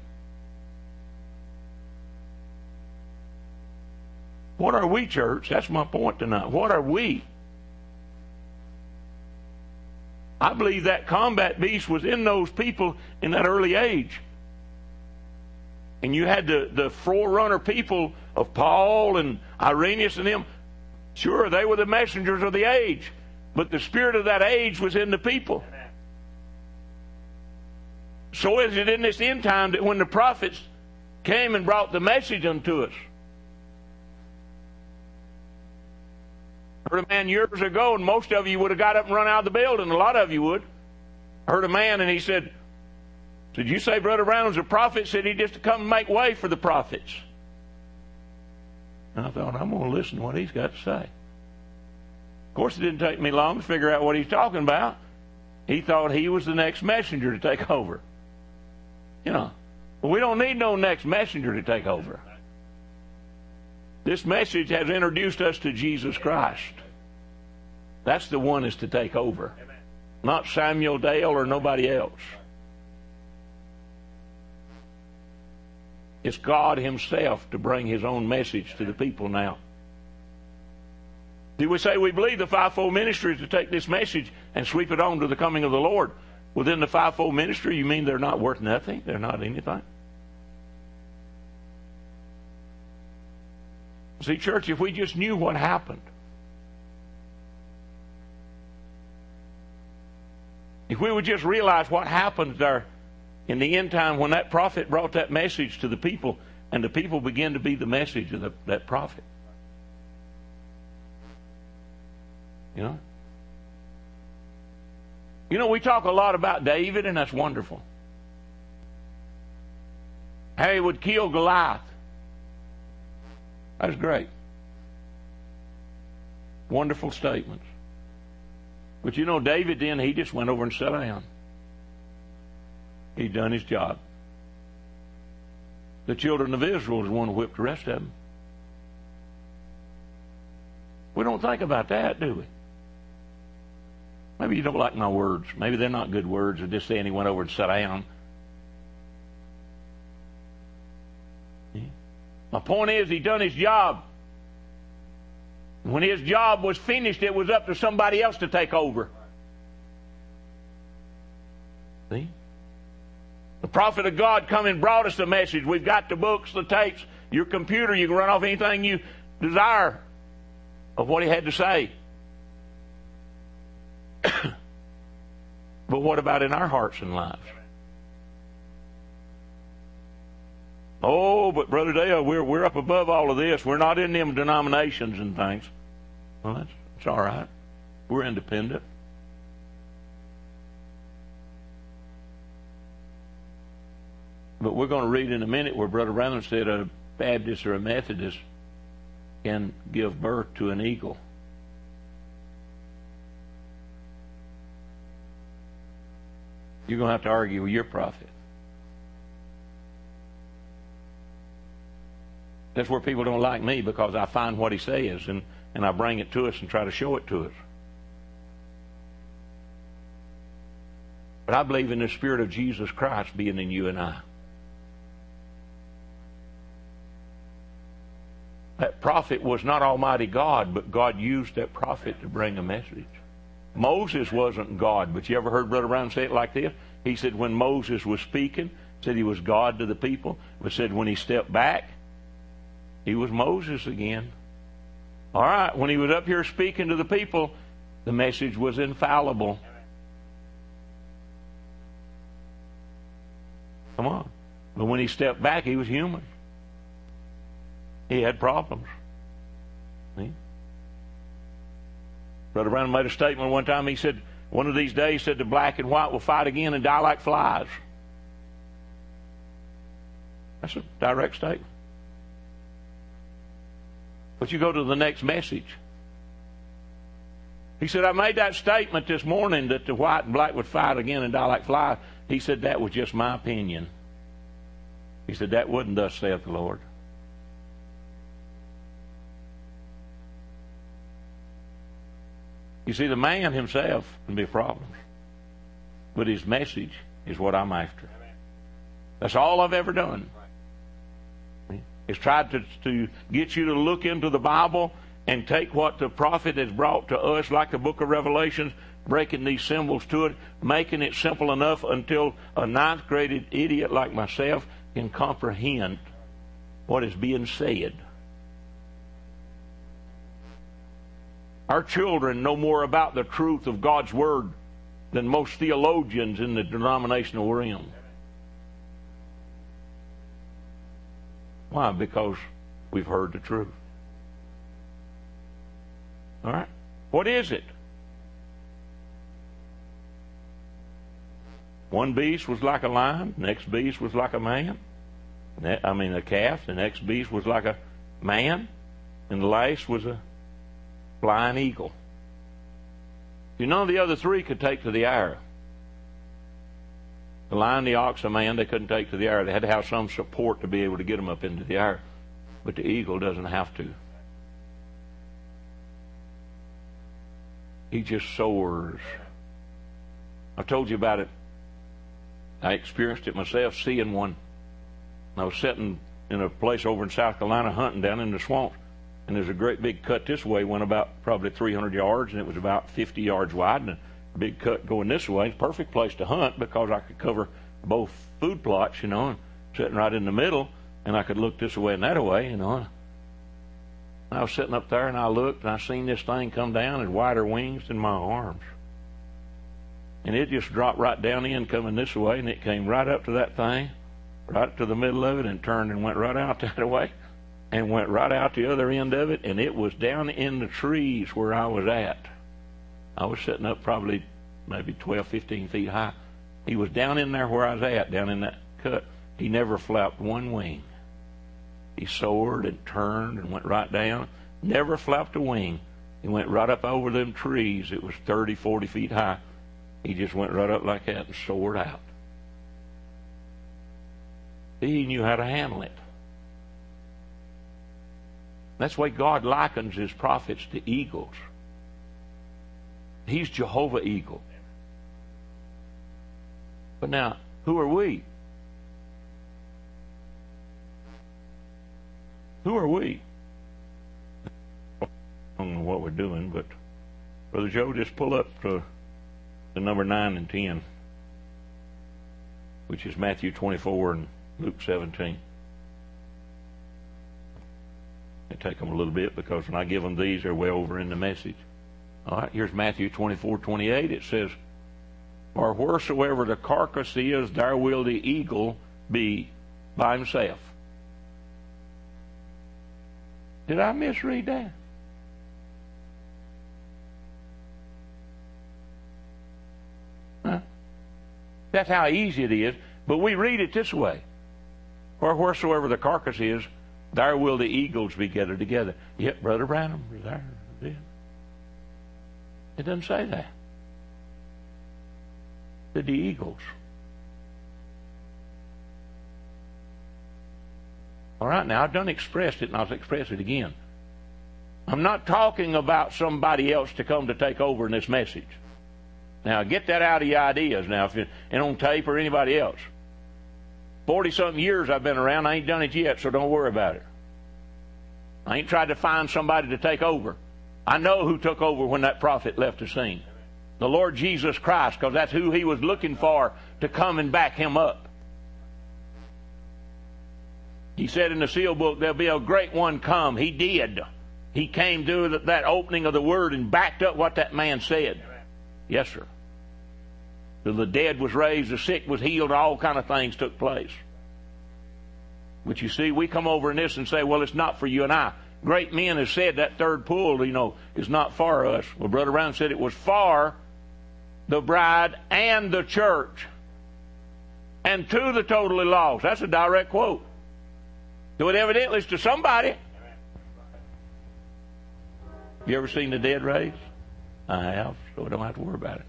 What are we, church? That's my point tonight. What are we? I believe that combat beast was in those people in that early age. And you had the, the forerunner people of Paul and Irenaeus and them. Sure, they were the messengers of the age. But the spirit of that age was in the people. So is it in this end time that when the prophets came and brought the message unto us. I heard a man years ago, and most of you would have got up and run out of the building. A lot of you would. I heard a man, and he said, did you say Brother Brown was a prophet? Said he just to come and make way for the prophets. And I thought, I'm going to listen to what he's got to say. Of course, it didn't take me long to figure out what he's talking about. He thought he was the next messenger to take over. You know, well, we don't need no next messenger to take over. This message has introduced us to Jesus Christ. That's the one that's to take over. Not Samuel Dale or nobody else. It's God Himself to bring His own message to the people now. Do we say we believe the fivefold ministry is to take this message and sweep it on to the coming of the Lord? Within the fivefold ministry, you mean they're not worth nothing? They're not anything? See, church, if we just knew what happened, if we would just realize what happened there in the end time when that prophet brought that message to the people, and the people began to be the message of the, that prophet. You know? You know, we talk a lot about David, and that's wonderful. How he would kill Goliath. That's great. Wonderful statements. But you know, David then, he just went over and sat down. He'd done his job. The children of Israel was the one who whipped the rest of them. We don't think about that, do we? Maybe you don't like my words. Maybe they're not good words. Or just saying he went over and sat down. My point is, he done his job. When his job was finished, it was up to somebody else to take over. See? The prophet of God come and brought us the message. We've got the books, the tapes, your computer. You can run off anything you desire of what he had to say. But what about in our hearts and lives? Oh, but Brother Dale, we're we're up above all of this. We're not in them denominations and things. Well, that's, that's all right. We're independent. But we're going to read in a minute where Brother Brown said a Baptist or a Methodist can give birth to an eagle. You're going to have to argue with your prophet. That's where people don't like me, because I find what he says and, and I bring it to us and try to show it to us. But I believe in the Spirit of Jesus Christ being in you and I. That prophet was not Almighty God, but God used that prophet to bring a message. Moses wasn't God, but you ever heard Brother Brown say it like this? He said when Moses was speaking, said he was God to the people, but said when he stepped back, he was Moses again. All right, when he was up here speaking to the people, the message was infallible. Come on. But when he stepped back, he was human. He had problems. See? Brother Brown made a statement one time. He said, one of these days, said the black and white will fight again and die like flies. That's a direct statement. But you go to the next message. He said, I made that statement this morning that the white and black would fight again and die like flies. He said, that was just my opinion. He said, that wouldn't thus saith the Lord. You see, the man himself can be a problem. But his message is what I'm after. That's all I've ever done. Is tried to, to get you to look into the Bible and take what the prophet has brought to us, like the book of Revelations, breaking these symbols to it, making it simple enough until a ninth grade idiot like myself can comprehend what is being said. Our children know more about the truth of God's Word than most theologians in the denominational realm. Why? Because we've heard the truth. All right? What is it? One beast was like a lion, the next beast was like a man. I mean a calf, the next beast was like a man, and the last was a flying eagle. You know, the other three could take to the air. The lion, the ox, the man, they couldn't take to the air. They had to have some support to be able to get them up into the air. But the eagle doesn't have to. He just soars. I told you about it. I experienced it myself, seeing one. I was sitting in a place over in South Carolina hunting down in the swamps, and there's a great big cut this way, went about probably three hundred yards, and it was about fifty yards wide, and a big cut going this way. It's a perfect place to hunt because I could cover both food plots, you know, and sitting right in the middle, and I could look this way and that way, you know. I was sitting up there, and I looked, and I seen this thing come down and wider wings than my arms. And it just dropped right down in coming this way, and it came right up to that thing, right up to the middle of it, and turned and went right out that way, and went right out the other end of it, and it was down in the trees where I was at. I was sitting up probably maybe twelve, fifteen feet high. He was down in there where I was at, down in that cut. He never flapped one wing. He soared and turned and went right down. Never flapped a wing. He went right up over them trees. It was thirty, forty feet high. He just went right up like that and soared out. He knew how to handle it. That's why God likens his prophets to eagles. He's Jehovah Eagle. But now, who are we? Who are we? I don't know what we're doing, but Brother Joe, just pull up to the number nine and ten, which is Matthew twenty-four and Luke seventeen. It take them a little bit because when I give them these, they're way over in the message. All right, here's Matthew twenty-four, twenty-eight. It says, "For wheresoever the carcass is, there will the eagle be by himself." Did I misread that? Huh? That's how easy it is. But we read it this way. "For wheresoever the carcass is, there will the eagles be gathered together." Yet, Brother Branham, there it is. It doesn't say that. The eagles. All right, now I've done expressed it, and I'll express it again. I'm not talking about somebody else to come to take over in this message. Now, get that out of your ideas now, if you, and on tape or anybody else. Forty-something years I've been around, I ain't done it yet, so don't worry about it. I ain't tried to find somebody to take over. I know who took over when that prophet left the scene. The Lord Jesus Christ, because that's who he was looking for to come and back him up. He said in the seal book, there'll be a great one come. He did. He came to that opening of the Word and backed up what that man said. Yes, sir. The dead was raised, the sick was healed, all kind of things took place. But you see, we come over in this and say, well, it's not for you and I. Great men have said that third pull, you know, is not for us. Well, Brother Brown said it was for the bride and the church. And to the totally lost. That's a direct quote. So it evidently is to somebody. You ever seen the dead raised? I have, so I don't have to worry about it.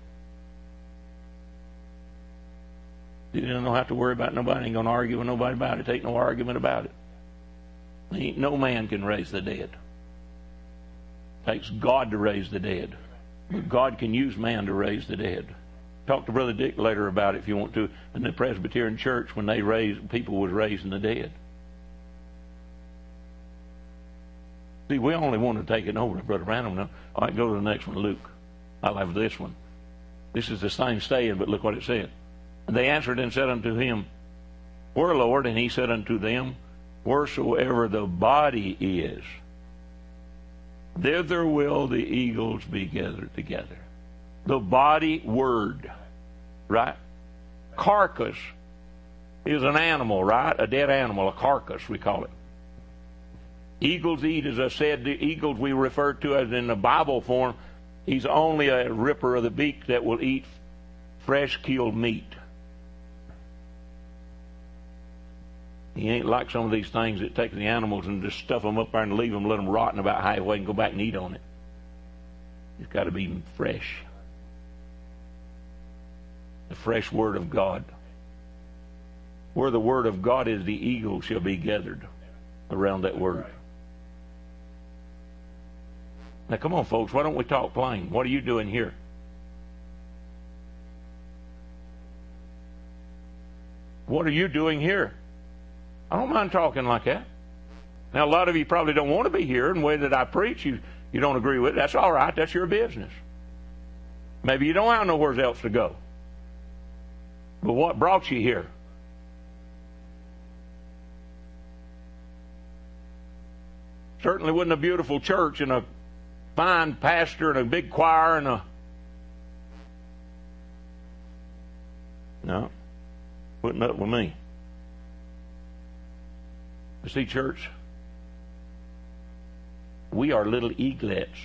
You don't have to worry about nobody. Ain't going to argue with nobody about it. Ain't no argument about it. Ain't no man can raise the dead. It takes God to raise the dead. But God can use man to raise the dead. Talk to Brother Dick later about it if you want to. In the Presbyterian Church, when they raised, people was raising the dead. See, we only want to take it over to Brother Branham now. All right, go to the next one, Luke. I'll have this one. This is the same saying, but look what it said. And they answered and said unto him, Where, Lord? And he said unto them, Wheresoever the body is, thither will the eagles be gathered together. The body word, right? Carcass is an animal, right? A dead animal, a carcass, we call it. Eagles eat, as I said, the eagles we refer to as in the Bible form, he's only a ripper of the beak that will eat fresh killed meat. He ain't like some of these things that take the animals and just stuff them up there and leave them, let them rot in about halfway and go back and eat on it. It's got to be fresh. The fresh Word of God. Where the Word of God is, the eagle shall be gathered around that Word. Now, come on, folks. Why don't we talk plain? What are you doing here? What are you doing here? I don't mind talking like that. Now, a lot of you probably don't want to be here, and the way that I preach, you, you don't agree with it. That's all right. That's your business. Maybe you don't have nowhere else to go. But what brought you here? Certainly wasn't a beautiful church and a fine pastor and a big choir and a... No. Putting up with me. You see, church, we are little eaglets.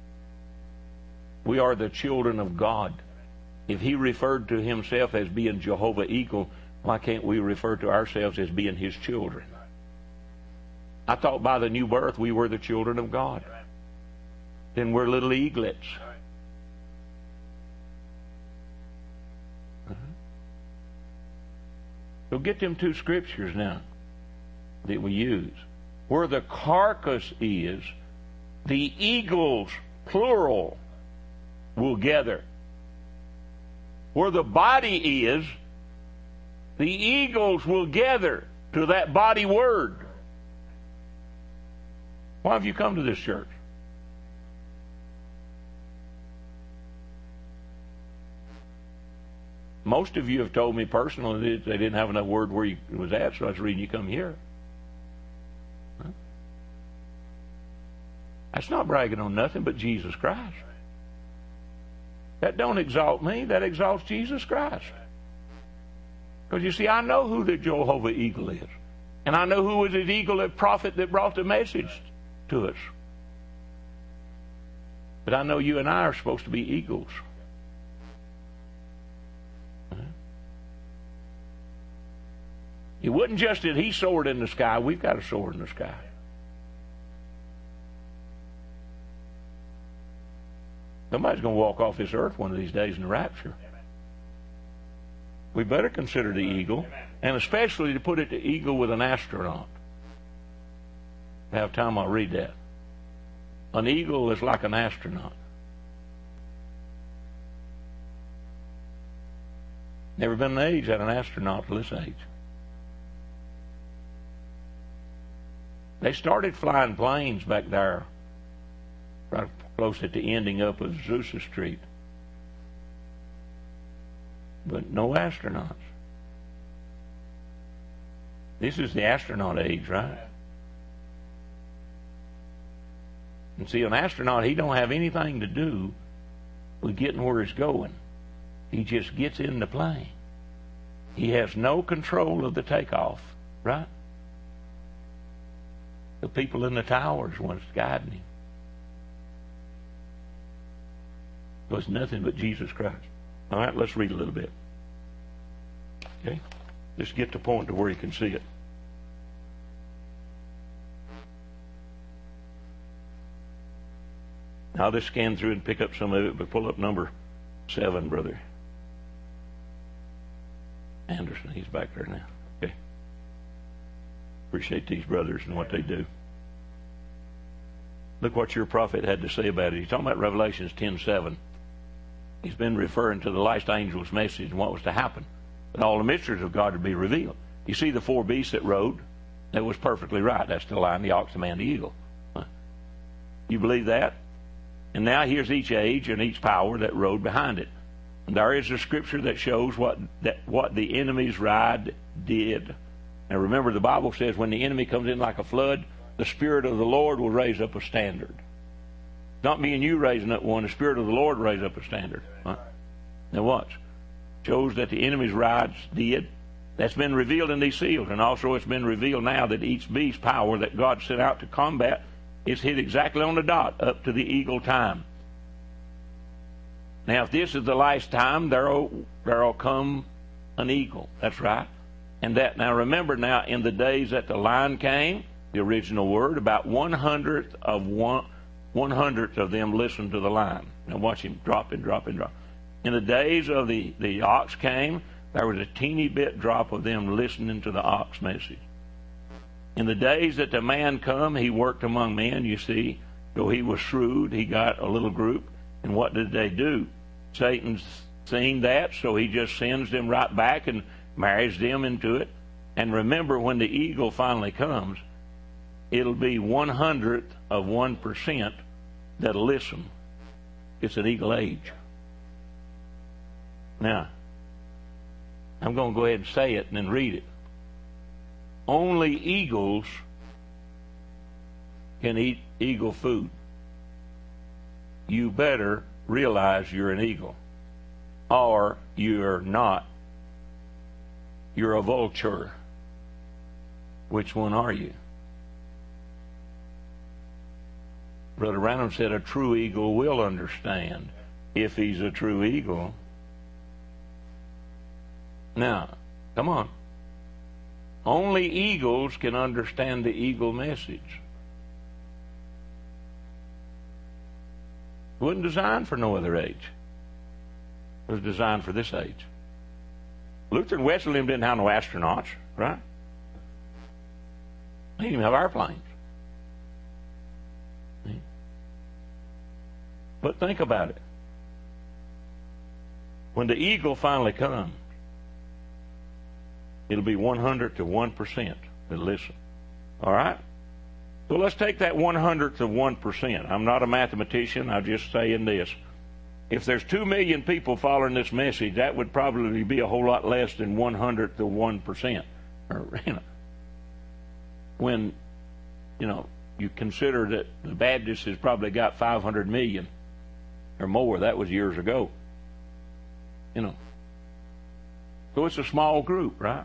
We are the children of God. If he referred to himself as being Jehovah Eagle, why can't we refer to ourselves as being his children? I thought by the new birth we were the children of God. Then we're little eaglets. Uh-huh. So get them two scriptures now that we use. Where the carcass is, the eagles, plural, will gather. Where the body is, the eagles will gather to that body word. Why have you come to this church? Most of you have told me personally that they didn't have enough word where you was at, so I was reading you come here. Huh? That's not bragging on nothing but Jesus Christ. That don't exalt me. That exalts Jesus Christ. Because you see, I know who the Jehovah Eagle is. And I know who was his eagle, the prophet that brought the message to us. But I know you and I are supposed to be eagles. It wasn't just that he soared in the sky. We've got to soar in the sky. Somebody's going to walk off this earth one of these days in the rapture. We better consider the eagle, and especially to put it to eagle with an astronaut. If I have time, I'll read that. An eagle is like an astronaut. Never been an age at an astronaut till this age. They started flying planes back there, right close at the ending up of Azusa Street. But no astronauts. This is the astronaut age, right? And see, an astronaut, he don't have anything to do with getting where he's going. He just gets in the plane. He has no control of the takeoff, right? The people in the towers was guiding him. It was nothing but Jesus Christ. All right, let's read a little bit. Okay? Just get the point to where you can see it. I'll just scan through and pick up some of it, but pull up number seven, Brother Anderson. He's back there now. Okay. Appreciate these brothers and what they do. Look what your prophet had to say about it. He's talking about Revelations ten seven. He's been referring to the last angel's message and what was to happen. That all the mysteries of God would be revealed. You see the four beasts that rode? That was perfectly right. That's the lion, the ox, the man, the eagle. Huh? You believe that? And now here's each age and each power that rode behind it. There is a scripture that shows what that what the enemy's ride did. Now remember, the Bible says when the enemy comes in like a flood, the Spirit of the Lord will raise up a standard. Not me and you raising up one, the Spirit of the Lord raise up a standard. Huh? Now watch. Shows that the enemy's rides did. That's been revealed in these seals, and also it's been revealed now that each beast power that God sent out to combat is hit exactly on the dot up to the eagle time. Now, if this is the last time, there'll, there'll come an eagle. That's right. And that, now remember now, in the days that the lion came, the original word, about one hundredth of one, one hundredth of them listened to the lion. Now watch him drop and drop and drop. In the days of the, the ox came, there was a teeny bit drop of them listening to the ox message. In the days that the man come, he worked among men, you see. Though he was shrewd, he got a little group. And what did they do? Satan's seen that, so he just sends them right back and marries them into it. And remember, when the eagle finally comes, it'll be one hundredth of one percent that'll listen. It's an eagle age. Now, I'm going to go ahead and say it and then read it. Only eagles can eat eagle food. You better realize you're an eagle, or you're not. You're a vulture. Which one are you? Brother Branham said a true eagle will understand if he's a true eagle. Now, come on. Only eagles can understand the eagle message. It wasn't designed for no other age. It was designed for this age. Luther and Wesleyan didn't have no astronauts, right? They didn't even have airplanes. But think about it. When the eagle finally comes, it'll be one hundredth of one percent that listen. All right? So let's take that one hundredth of one percent. I'm not a mathematician. I'm just saying this. If there's two million people following this message, that would probably be a whole lot less than one hundredth of one percent. Or, you know, when, you know, you consider that the Baptist has probably got five hundred million or more. That was years ago. You know. So it's a small group, right?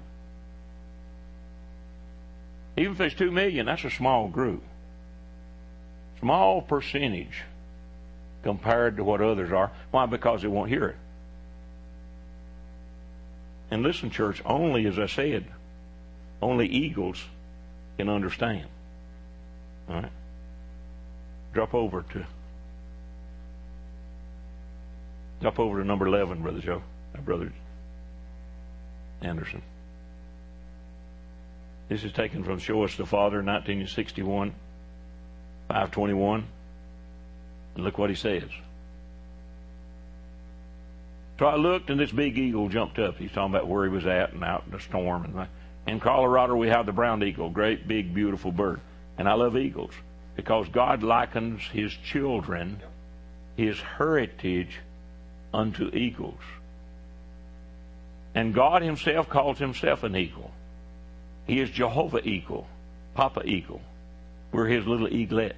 Even if there's two million, that's a small group. Small percentage compared to what others are. Why? Because they won't hear it. And listen, church, only, as I said, only eagles can understand. All right? Drop over to drop over to number eleven, Brother Joe. Uh, Brother Anderson. This is taken from Show Us the Father, nineteen sixty-one, five twenty-one. And look what he says. So I looked, and this big eagle jumped up. He's talking about where he was at and out in the storm. And in Colorado, we have the brown eagle, great, big, beautiful bird. And I love eagles because God likens his children, his heritage, unto eagles. And God himself calls himself an eagle. He is Jehovah Eagle, Papa Eagle. We're his little eaglets.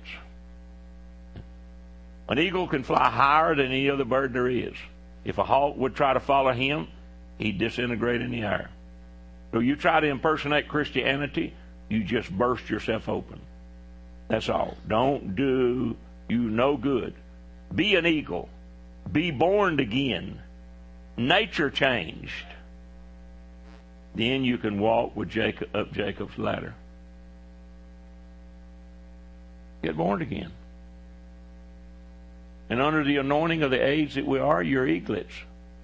An eagle can fly higher than any other bird there is. If a hawk would try to follow him, he'd disintegrate in the air. So you try to impersonate Christianity, you just burst yourself open. That's all. Don't do you no good. Be an eagle. Be born again. Nature changed. Then you can walk with Jacob up Jacob's ladder. Get born again. And under the anointing of the age that we are, you're eaglets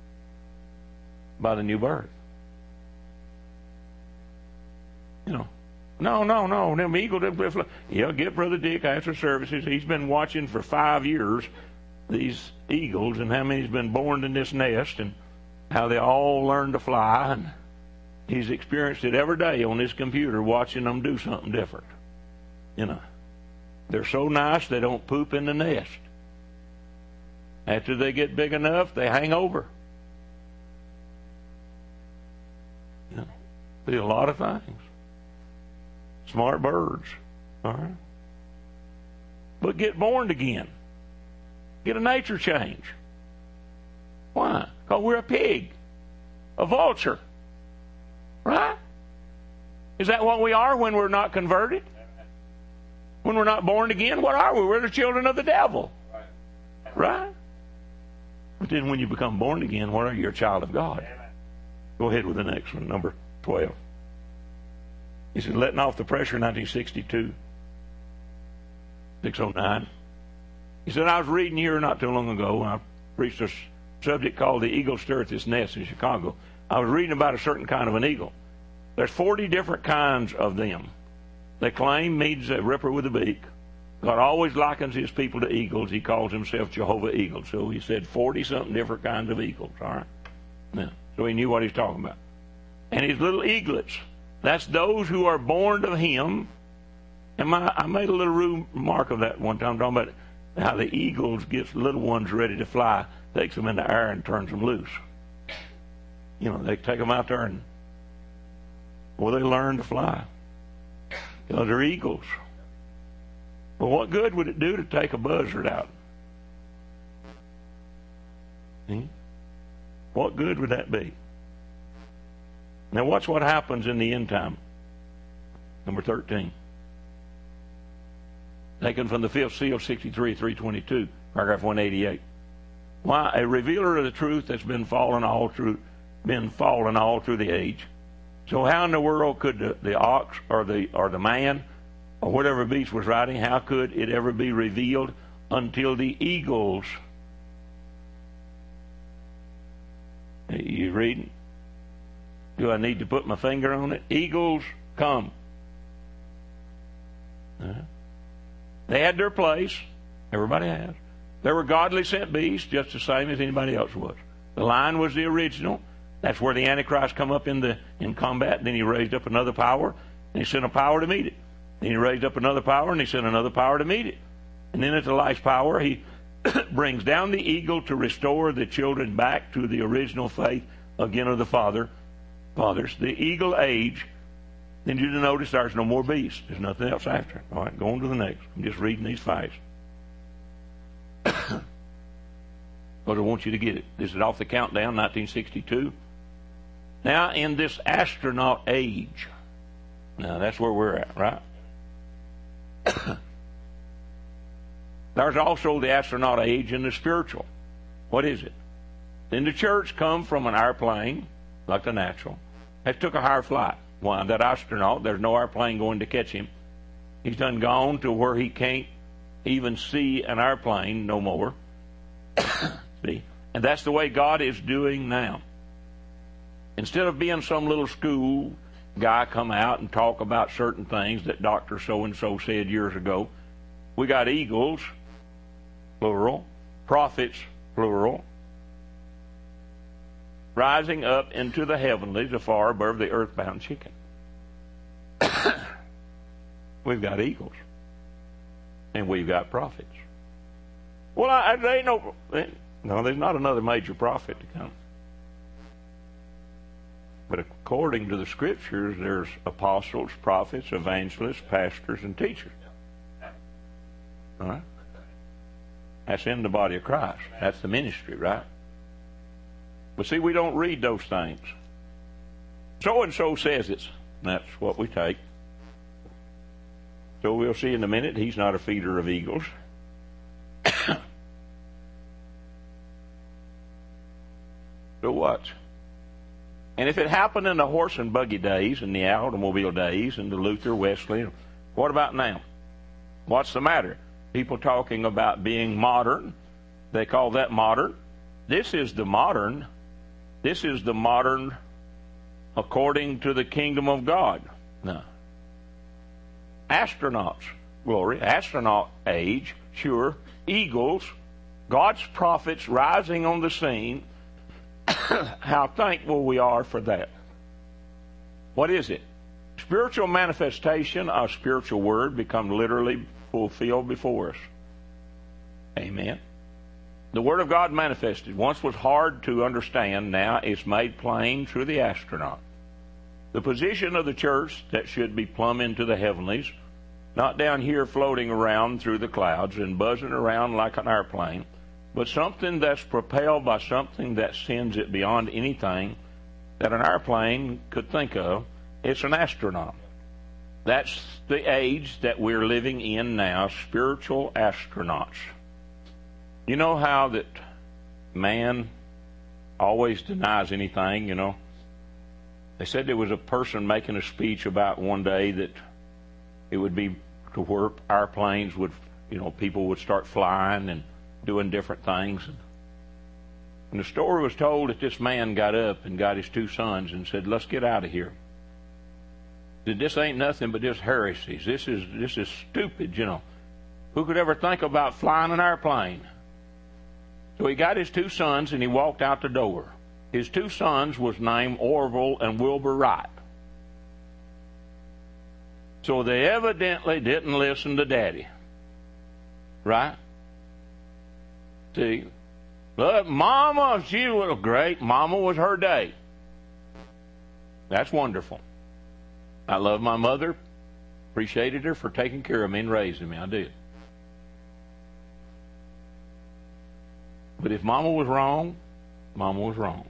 by the new birth. You know, no, no, no. Them eagle, them, yeah, get Brother Dick after services. He's been watching for five years these eagles and how many's been born in this nest and how they all learn to fly. And he's experienced it every day on his computer watching them do something different. You know, they're so nice they don't poop in the nest. After they get big enough, they hang over. See a lot of things. Smart birds. All right. But get born again. Get a nature change. Why? Because we're a pig. A vulture. Right? Is that what we are when we're not converted? When we're not born again? What are we? We're the children of the devil. Right? But then when you become born again, what are you? You're a child of God. Go ahead with the next one, number twelve. He said, letting off the pressure, nineteen sixty-two. six oh nine. He said, I was reading here not too long ago, and I preached a subject called The Eagle Stirreth Its Nest in Chicago. I was reading about a certain kind of an eagle. There's forty different kinds of them. They claim means a ripper with a beak. God always likens his people to eagles. He calls himself Jehovah Eagle. So he said forty-something different kinds of eagles, all right? Now, so he knew what he's talking about. And his little eaglets, that's those who are born of him. And my, I made a little remark of that one time, talking about how the eagles gets little ones ready to fly, takes them in the air and turns them loose. You know, they take them out there and, well, they learn to fly. Because they're eagles. Well, what good would it do to take a buzzard out? Hmm? What good would that be? Now watch what happens in the end time. Number thirteen. Taken from the fifth seal, sixty-three, three twenty-two, paragraph one eighty-eight. Why? A revealer of the truth that's been fallen all through, been fallen all through the age. So how in the world could the, the ox or the or the man or whatever beast was riding, how could it ever be revealed until the eagles? You reading? Do I need to put my finger on it? Eagles come. Uh-huh. They had their place. Everybody has. They were godly sent beasts, just the same as anybody else was. The lion was the original. That's where the Antichrist come up in the in combat. Then he raised up another power, and he sent a power to meet it. Then he raised up another power, and he sent another power to meet it. And then at the last power, he brings down the eagle to restore the children back to the original faith again of the Father. Fathers, the eagle age. Then you notice there's no more beasts. There's nothing else after it. All right, go on to the next. I'm just reading these facts. Because I want you to get it. This is off the countdown, nineteen sixty-two. Now, in this astronaut age, now that's where we're at, right? There's also the astronaut age in the spiritual. What is it? Then the church come from an airplane, like the natural, that took a higher flight. Why? That astronaut, there's no airplane going to catch him. He's done gone to where he can't even see an airplane no more. See? And that's the way God is doing now. Instead of being some little school guy come out and talk about certain things that Doctor So-and-so said years ago, we got eagles, plural, prophets, plural, rising up into the heavenlies afar above the earthbound chicken. We've got eagles. And we've got prophets. Well, I, there ain't no... No, there's not another major prophet to come. But according to the Scriptures, there's apostles, prophets, evangelists, pastors, and teachers. All right? That's in the body of Christ. That's the ministry, right? But see, we don't read those things. So-and-so says it. That's what we take. So we'll see in a minute, he's not a feeder of eagles. So what? And if it happened in the horse and buggy days, and the automobile days, and the Luther, Wesley, what about now? What's the matter? People talking about being modern. They call that modern. This is the modern. This is the modern according to the kingdom of God. No. Astronauts, glory, astronaut age, sure, eagles, God's prophets rising on the scene. How thankful we are for that. What is it? Spiritual manifestation of spiritual word become literally fulfilled before us. Amen. The Word of God manifested once was hard to understand, now it's made plain through the astronaut. The position of the church that should be plumb into the heavenlies, not down here floating around through the clouds and buzzing around like an airplane, but something that's propelled by something that sends it beyond anything that an airplane could think of. It's an astronaut. That's the age that we're living in now, spiritual astronauts. You know how that man always denies anything, you know? They said there was a person making a speech about one day that it would be to where airplanes would, you know, people would start flying and doing different things. And the story was told that this man got up and got his two sons and said, let's get out of here. That this ain't nothing but just heresies. This is this is stupid, you know. Who could ever think about flying an airplane? So he got his two sons and he walked out the door. His two sons was named Orville and Wilbur Wright. So they evidently didn't listen to Daddy. Right? See, look, Mama, she was great. Mama was her day. That's wonderful. I love my mother. Appreciated her for taking care of me and raising me. I did. But if Mama was wrong, Mama was wrong.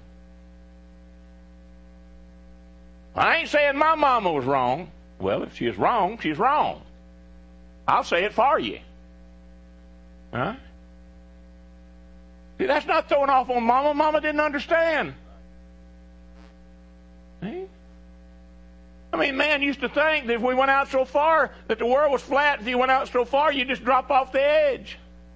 I ain't saying my mama was wrong. Well, if she is wrong, she's wrong. I'll say it for you. Huh? See, that's not throwing off on Mama. Mama didn't understand. See? I mean, man used to think that if we went out so far, that the world was flat. If you went out so far, you just drop off the edge.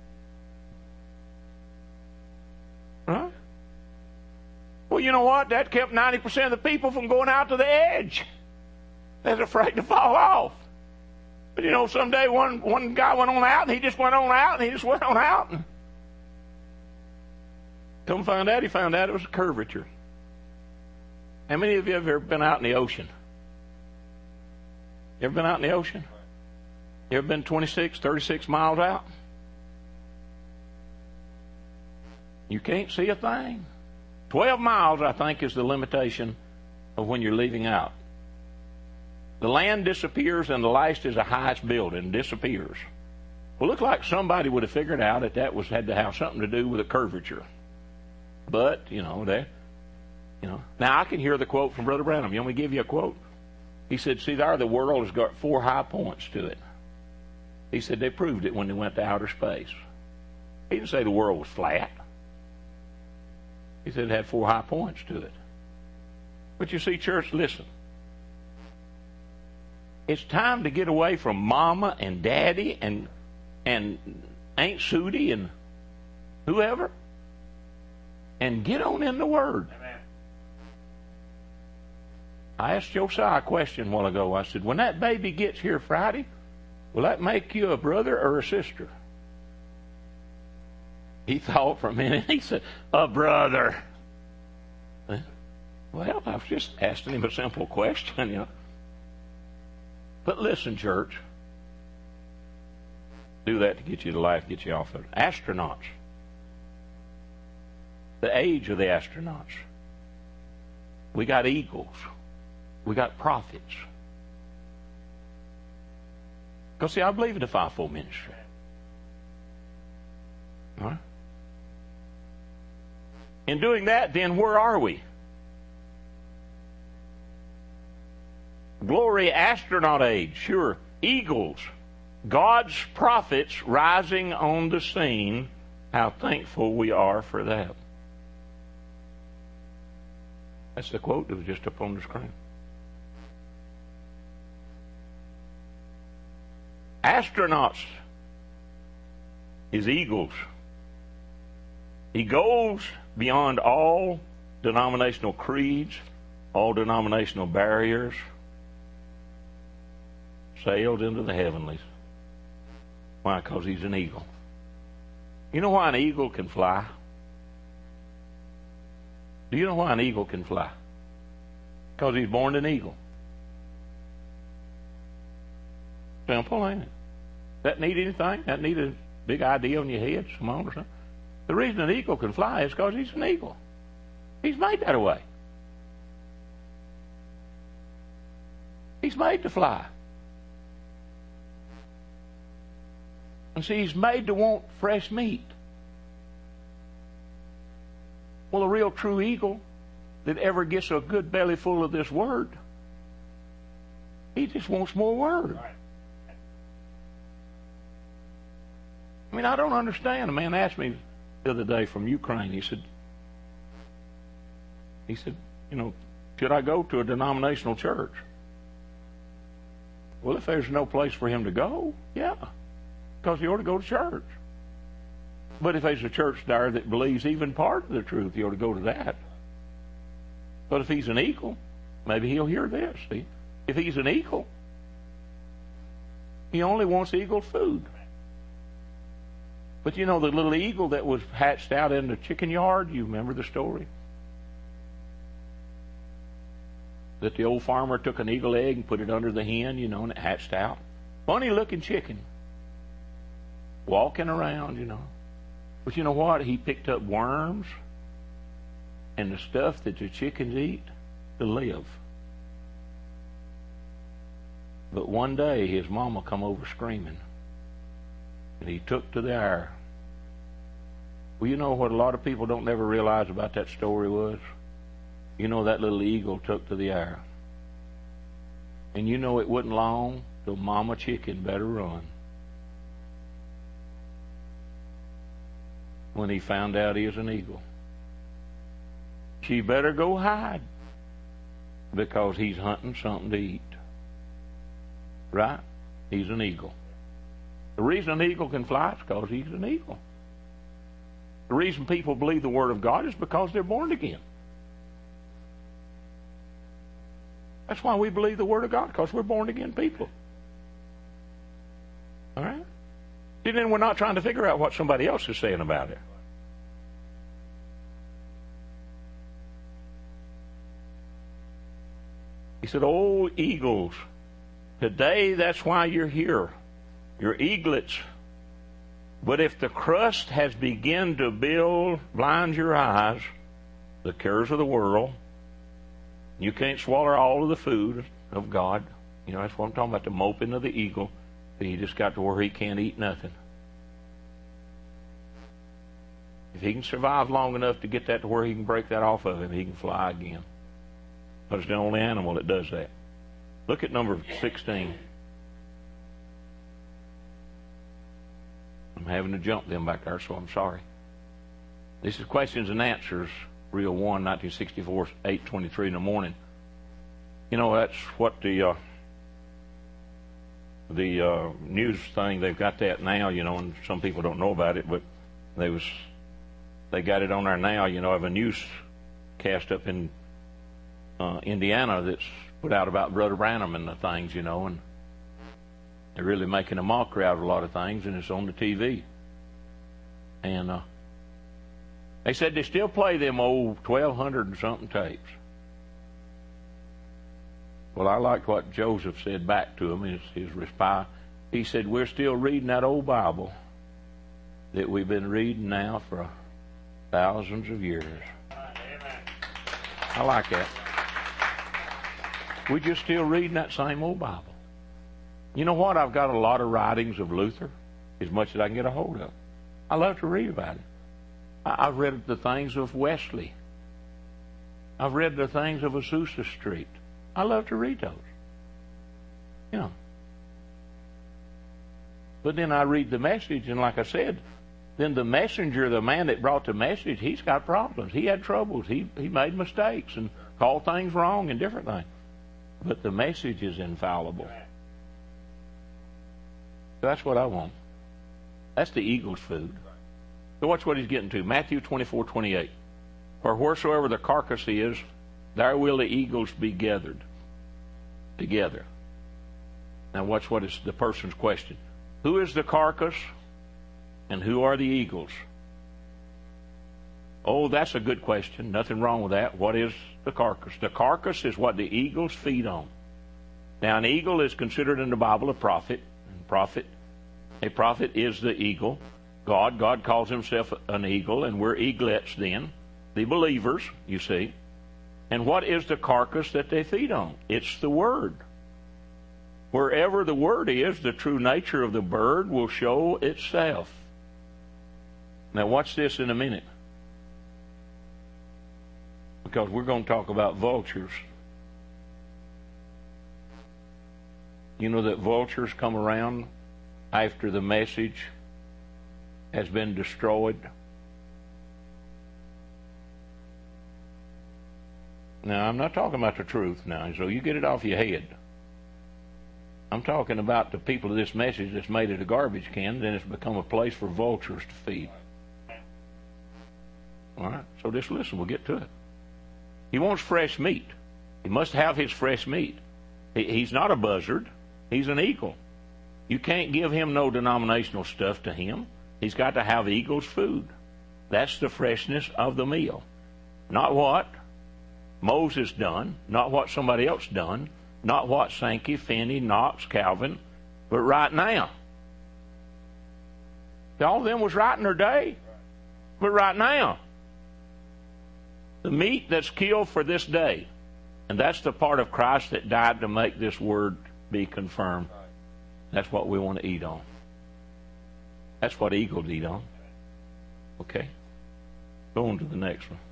Huh? Well, you know what? That kept ninety percent of the people from going out to the edge. They're afraid to fall off. But, you know, someday one, one guy went on out, and he just went on out, and he just went on out. And come find out, he found out it was a curvature. How many of you have ever been out in the ocean? You ever been out in the ocean? You ever been twenty-six, thirty-six miles out? You can't see a thing. Twelve miles, I think, is the limitation of when you're leaving out. The land disappears, and the last is the highest building disappears. Well, it looked like somebody would have figured out that that was had to have something to do with a curvature. But you know, they, you know. Now I can hear the quote from Brother Branham. You want me to give you a quote? He said, "See, there the world has got four high points to it." He said they proved it when they went to outer space. He didn't say the world was flat. He said it had four high points to it. But you see, church, listen. It's time to get away from Mama and Daddy and and Aunt Sudie and whoever and get on in the Word. Amen. I asked Josiah a question a while ago. I said, when that baby gets here Friday, will that make you a brother or a sister? He thought for a minute. He said, a brother. Well, I was just asking him a simple question, you know. But listen, church. Do that to get you to life, get you off of it. Astronauts. The age of the astronauts. We got eagles. We got prophets. Because, see, I believe in the fivefold ministry. All right? In doing that, then where are we? Glory astronaut age, sure. Eagles, God's prophets rising on the scene. How thankful we are for that. That's the quote that was just up on the screen. Astronauts is eagles. He goes beyond all denominational creeds, all denominational barriers, sailed into the heavenlies. Why? Because he's an eagle. You know why an eagle can fly? Do you know why an eagle can fly? Because he's born an eagle. Simple, ain't it? That need anything? That need a big idea on your head? Come on, or something? The reason an eagle can fly is because he's an eagle. He's made that way. He's made to fly. And see, he's made to want fresh meat. Well, a real true eagle that ever gets a good belly full of this word, he just wants more word. I mean, I don't understand. A man asked me the other day from Ukraine. He said, he said, you know, should I go to a denominational church? Well, if there's no place for him to go, yeah, because he ought to go to church. But if there's a church there that believes even part of the truth, he ought to go to that. But if he's an eagle, maybe he'll hear this. See? If he's an eagle, he only wants eagle food. But you know the little eagle that was hatched out in the chicken yard, you remember the story? That the old farmer took an eagle egg and put it under the hen, you know, and it hatched out. Funny looking chicken. Walking around, you know. But you know what? He picked up worms and the stuff that the chickens eat to live. But one day his mama come over screaming. And he took to the air. Well, you know what a lot of people don't never realize about that story was? You know that little eagle took to the air. And you know it wasn't long till mama chicken better run. When he found out he was an eagle. She better go hide because he's hunting something to eat. Right? He's an eagle. The reason an eagle can fly is because he's an eagle. The reason people believe the Word of God is because they're born again. That's why we believe the Word of God, because we're born again people. All right? And then we're not trying to figure out what somebody else is saying about it. He said, "Oh, eagles, today that's why you're here. You're eaglets. But if the crust has begun to build, blind your eyes, the cares of the world, you can't swallow all of the food of God." You know, that's what I'm talking about, the moping of the eagle. He just got to where he can't eat nothing. If he can survive long enough to get that to where he can break that off of him, he can fly again. But it's the only animal that does that. Look at number sixteen. I'm having to jump them back there, so I'm sorry. This is Questions and Answers, Reel one, nineteen sixty-four, eight twenty-three in the morning. You know, that's what the uh, the uh, news thing, they've got that now, you know, and some people don't know about it, but they was they got it on there now, you know, of a newscast up in uh, Indiana that's put out about Brother Branham and the things, you know, and they're really making a mockery out of a lot of things, and it's on the T V. And uh, they said they still play them old twelve hundred and something tapes. Well, I liked what Joseph said back to him, his, his reply. He said, "We're still reading that old Bible that we've been reading now for thousands of years." Amen. I like that. We're just still reading that same old Bible. You know what? I've got a lot of writings of Luther, as much as I can get a hold of. I love to read about it. I, I've read the things of Wesley. I've read the things of Azusa Street. I love to read those. You know. But then I read the message, and like I said, then the messenger, the man that brought the message, he's got problems. He had troubles. He he made mistakes and called things wrong and different things. But the message is infallible. So that's what I want. That's the eagle's food. So watch what he's getting to. Matthew twenty-four twenty-eight. For wheresoever the carcass is, there will the eagles be gathered together. Now watch what is the person's question. Who is the carcass and who are the eagles? Oh, that's a good question. Nothing wrong with that. What is the carcass? The carcass is what the eagles feed on. Now an eagle is considered in the Bible a prophet. And prophet, a prophet is the eagle. God, God calls himself an eagle, and we're eaglets then. The believers, you see. And what is the carcass that they feed on? It's the Word. Wherever the word is, the true nature of the bird will show itself. Now watch this in a minute, because we're going to talk about vultures. You know that vultures come around after the message has been destroyed. Now, I'm not talking about the truth now, so you get it off your head. I'm talking about the people of this message that's made it a garbage can, then it's become a place for vultures to feed. All right, so just listen, we'll get to it. He wants fresh meat. He must have his fresh meat. He, he's not a buzzard. He's an eagle. You can't give him no denominational stuff to him. He's got to have eagle's food. That's the freshness of the meal. Not what Moses done, not what somebody else done, not what Sankey, Finney, Knox, Calvin, but right now. All of them was right in their day, but right now. The meat that's killed for this day. And that's the part of Christ that died to make this word be confirmed. That's what we want to eat on. That's what eagles eat on. Okay? Go on to the next one.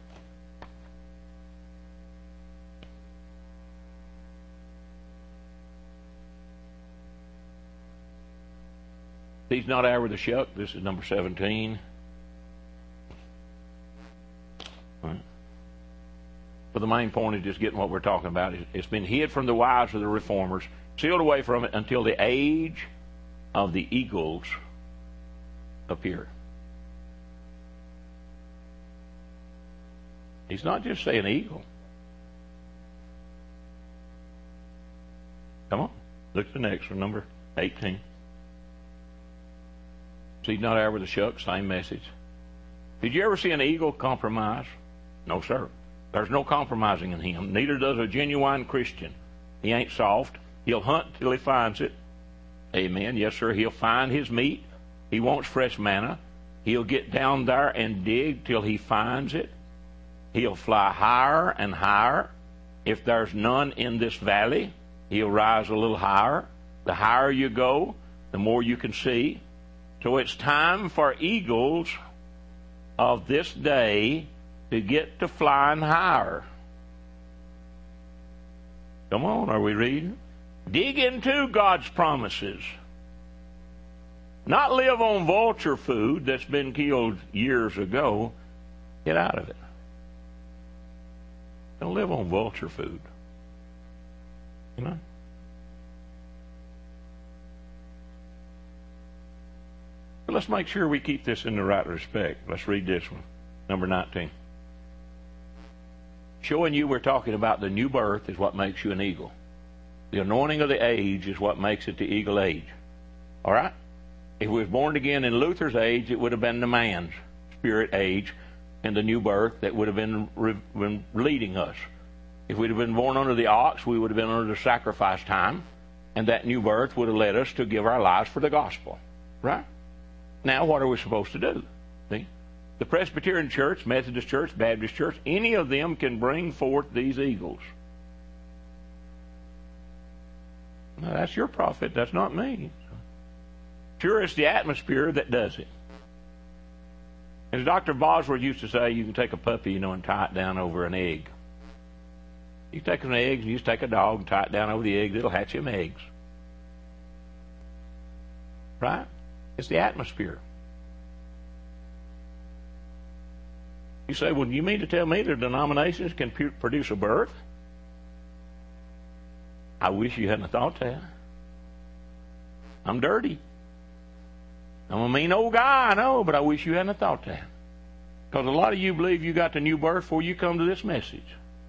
He's not over the shuck. This is number seventeen. All right. But the main point is just getting what we're talking about. It's been hid from the wives of the reformers, sealed away from it until the age of the eagles appear. He's not just saying eagle. Come on. Look at the next one, number eighteen. See, not over the shuck, same message. Did you ever see an eagle compromise? No, sir. There's no compromising in him. Neither does a genuine Christian. He ain't soft. He'll hunt till he finds it. Amen. Yes, sir. He'll find his meat. He wants fresh manna. He'll get down there and dig till he finds it. He'll fly higher and higher. If there's none in this valley, he'll rise a little higher. The higher you go, the more you can see. So it's time for eagles of this day to get to flying higher. Come on, are we reading? Dig into God's promises. Not live on vulture food that's been killed years ago. Get out of it. Don't live on vulture food. You know? But let's make sure we keep this in the right respect. Let's read this one. Number nineteen. Showing you we're talking about the new birth is what makes you an eagle. The anointing of the age is what makes it the eagle age. All right? If we was born again in Luther's age, it would have been the man's spirit age and the new birth that would have been, re- been leading us. If we'd have been born under the ox, we would have been under the sacrifice time, and that new birth would have led us to give our lives for the gospel. Right? Now, what are we supposed to do? See? The Presbyterian Church, Methodist Church, Baptist Church, any of them can bring forth these eagles. Now, that's your prophet. That's not me. Sure, it's the atmosphere that does it. As Doctor Bosworth used to say, you can take a puppy, you know, and tie it down over an egg. You take an egg, and you just take a dog and tie it down over the egg, it'll hatch him eggs. Right? It's the atmosphere. You say, well, you mean to tell me that denominations can pu- produce a birth? I wish you hadn't thought that. I'm dirty. I'm a mean old guy, I know, but I wish you hadn't thought that. Because a lot of you believe you got the new birth before you come to this message.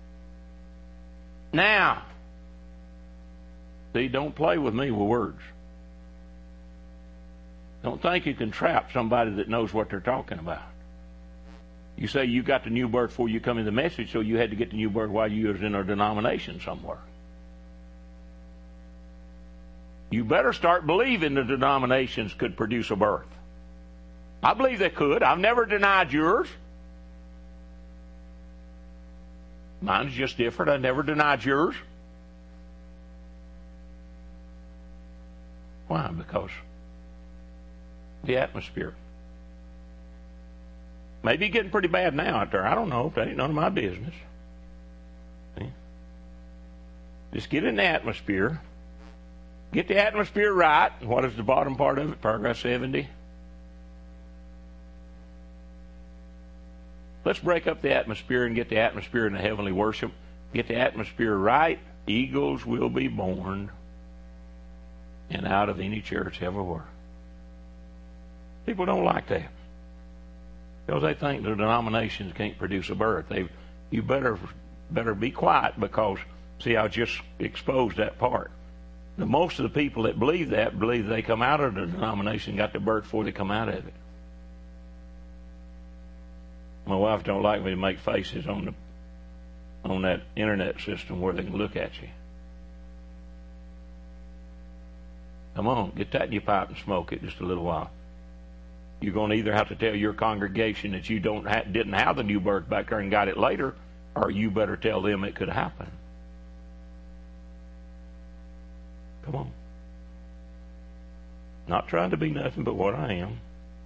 Now, see, don't play with me with words. Don't think you can trap somebody that knows what they're talking about. You say you got the new birth before you come in the message, so you had to get the new birth while you was in a denomination somewhere. You better start believing the denominations could produce a birth. I believe they could. I've never denied yours. Mine's just different. I never denied yours. Why? Because the atmosphere. Maybe getting pretty bad now out there. I don't know. That ain't none of my business. See? Just get in the atmosphere. Get the atmosphere right. What is the bottom part of it? Paragraph seventy. Let's break up the atmosphere and get the atmosphere in the heavenly worship. Get the atmosphere right. Eagles will be born, and out of any church ever were. People don't like that because they think the denominations can't produce a birth. They, you better better be quiet, because see, I just exposed that part. The most of the people that believe that believe they come out of the denomination, got the birth before they come out of it. My wife don't like me to make faces on the on that internet system where they can look at you. Come on, get that in your pipe and smoke it just a little while. You're going to either have to tell your congregation that you don't ha- didn't have the new birth back there and got it later, or you better tell them it could happen. Come on. Not trying to be nothing but what I am.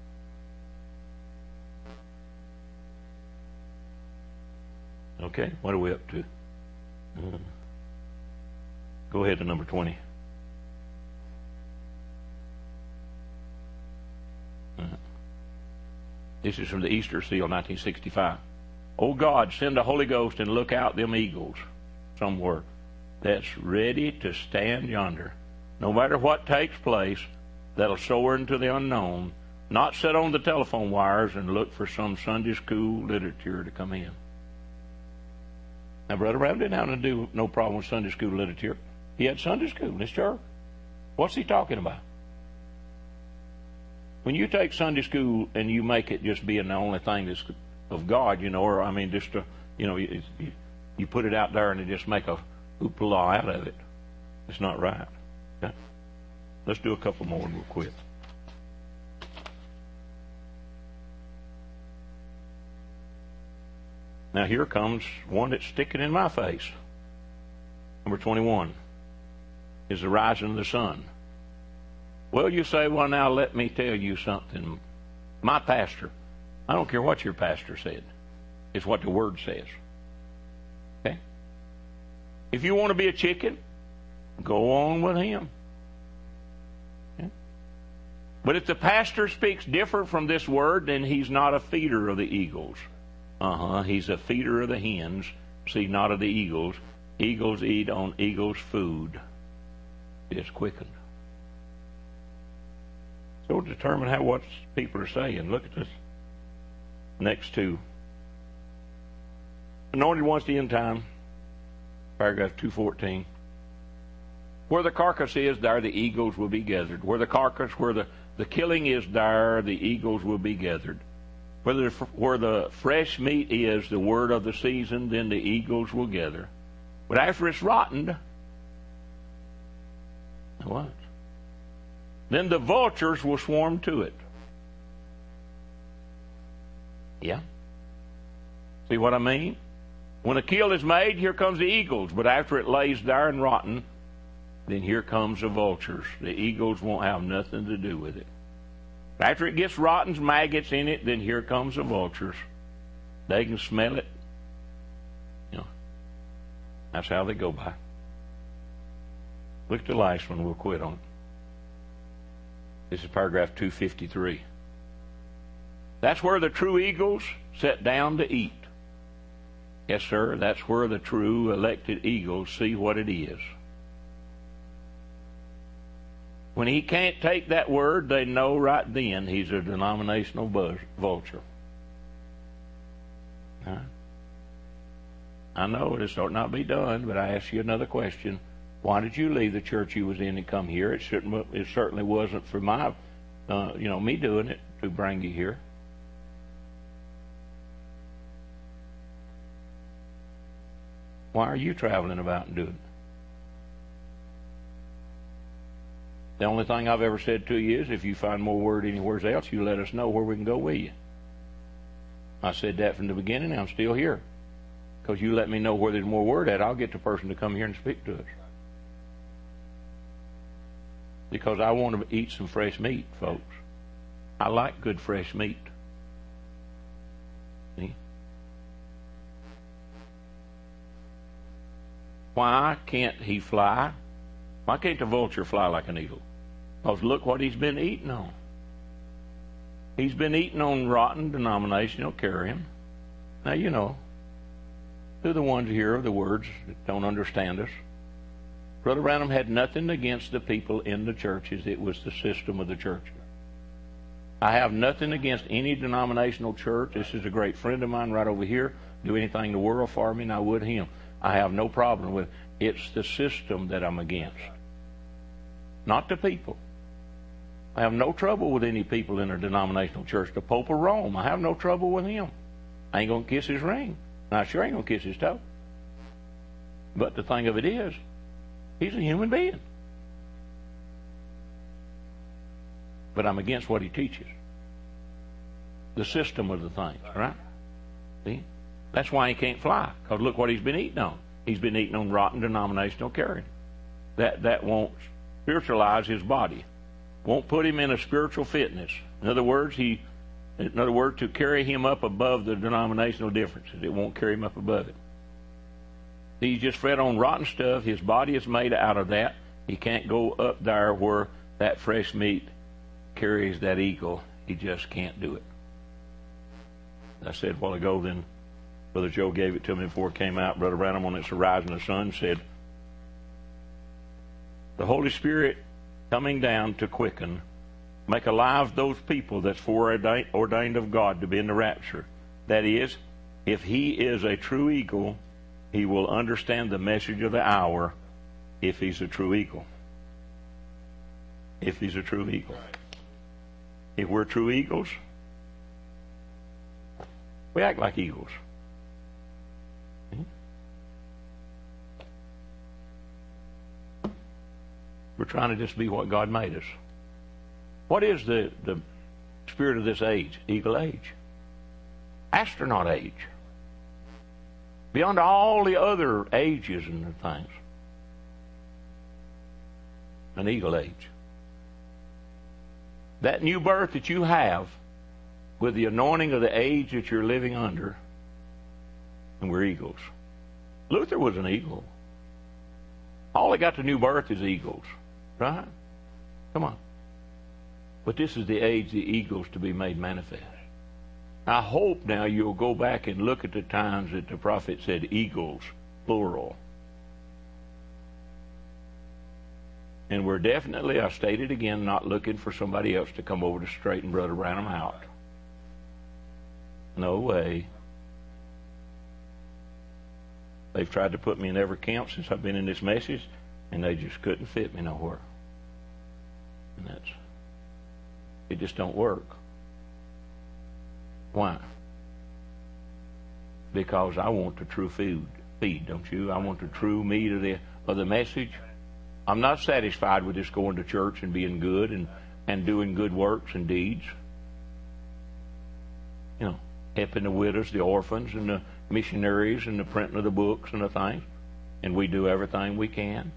Okay, what are we up to? Uh, go ahead to number twenty. Uh, this is from the Easter Seal, nineteen sixty-five. Oh God, send the Holy Ghost and look out them eagles somewhere that's ready to stand yonder. No matter what takes place, that'll soar into the unknown, not sit on the telephone wires and look for some Sunday school literature to come in. Now, Brother Brown didn't have to do no problem with Sunday school literature. He had Sunday school in his church. What's he talking about? When you take Sunday school and you make it just being the only thing that's of God, you know, or I mean, just to, you know, you, you put it out there and you just make a hoopla out of it. It's not right. Okay? Let's do a couple more and we'll quit. Now here comes one that's sticking in my face. Number twenty-one is the rising of the sun. Well, you say, well, now let me tell you something. My pastor, I don't care what your pastor said. It's what the Word says. Okay? If you want to be a chicken, go on with him. Okay? But if the pastor speaks different from this Word, then he's not a feeder of the eagles. Uh-huh, he's a feeder of the hens, see, not of the eagles. Eagles eat on eagles' food. It's quickened. So determine how what people are saying. Look at this next two. Anointed ones to end time, paragraph two fourteen. Where the carcass is, there the eagles will be gathered. Where the carcass, where the, the killing is, there the eagles will be gathered. Where the, where the fresh meat is, the word of the season, then the eagles will gather. But after it's rotten, what? Then the vultures will swarm to it. Yeah. See what I mean? When a kill is made, here comes the eagles. But after it lays there and rotten, then here comes the vultures. The eagles won't have nothing to do with it. After it gets rotten, maggots in it, then here comes the vultures. They can smell it. You know, that's how they go by. Look at the last one. We'll quit on it. This is paragraph two fifty-three. That's where the true eagles sit down to eat. Yes, sir, that's where the true elected eagles see what it is. When he can't take that word, they know right then he's a denominational buzz, vulture. Huh? I know this ought not be done, but I ask you another question. Why did you leave the church you was in and come here? It shouldn't. It certainly wasn't for my, uh, you know, me doing it to bring you here. Why are you traveling about and doing it? The only thing I've ever said to you is if you find more word anywhere else, you let us know where we can go with you. I said that from the beginning, and I'm still here. Because you let me know where there's more word at, I'll get the person to come here and speak to us. because I want to eat some fresh meat, folks. I like good fresh meat. See? Why can't he fly? Why can't the vulture fly like an eagle? Because look what he's been eating on. He's been eating on rotten denominational carrion. Now, you know, they're the ones here of the words that don't understand us. Brother Branham had nothing against the people in the churches. It was the system of the churches. I have nothing against any denominational church. This is a great friend of mine right over here. Do anything in the world for me, and I would him. I have no problem with it. It's the system that I'm against, not the people. I have no trouble with any people in a denominational church. The Pope of Rome, I have no trouble with him. I ain't going to kiss his ring. And I sure ain't going to kiss his toe. But the thing of it is, he's a human being. But I'm against what he teaches. The system of the things, right? See? That's why he can't fly. Because look what he's been eating on. He's been eating on rotten denominational carrion. That, that won't spiritualize his body. Won't put him in a spiritual fitness. In other words, he, in other words, to carry him up above the denominational differences. It won't carry him up above it. He's just fed on rotten stuff. His body is made out of that. He can't go up there where that fresh meat carries that eagle. He just can't do it. I said a while ago, then Brother Joe gave it to me before it came out. Brother Branham, on its Horizon of the Sun, said, the Holy Spirit coming down to quicken, make alive those people that's foreordained of God to be in the rapture. That is, if he is a true eagle, he will understand the message of the hour if he's a true eagle. If he's a true eagle. If we're true eagles, we act like eagles. We're trying to just be what God made us. What is the, the spirit of this age? Eagle age. Astronaut age. Beyond all the other ages and the things. An eagle age. That new birth that you have with the anointing of the age that you're living under, and we're eagles. Luther was an eagle. All they got to new birth is eagles. Right? Come on. But this is the age of the eagles to be made manifest. I hope now you'll go back and look at the times that the prophet said eagles, plural. And we're definitely, I state it again, not looking for somebody else to come over to straighten Brother Branham out. No way. They've tried to put me in every camp since I've been in this message, and they just couldn't fit me nowhere. And that's, it just don't work. Why? Because I want the true food, feed, don't you? I want the true meat of the of the message. I'm not satisfied with just going to church and being good and, and doing good works and deeds. You know, helping the widows, the orphans, and the missionaries, and the printing of the books and the things. And we do everything we can.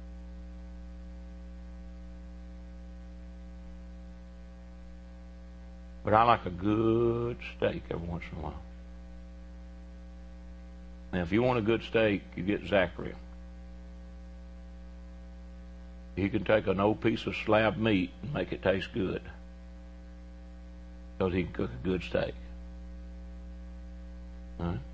But I like a good steak every once in a while. Now, if you want a good steak, you get Zachary. He can take an old piece of slab meat and make it taste good. Because he can cook a good steak. All right?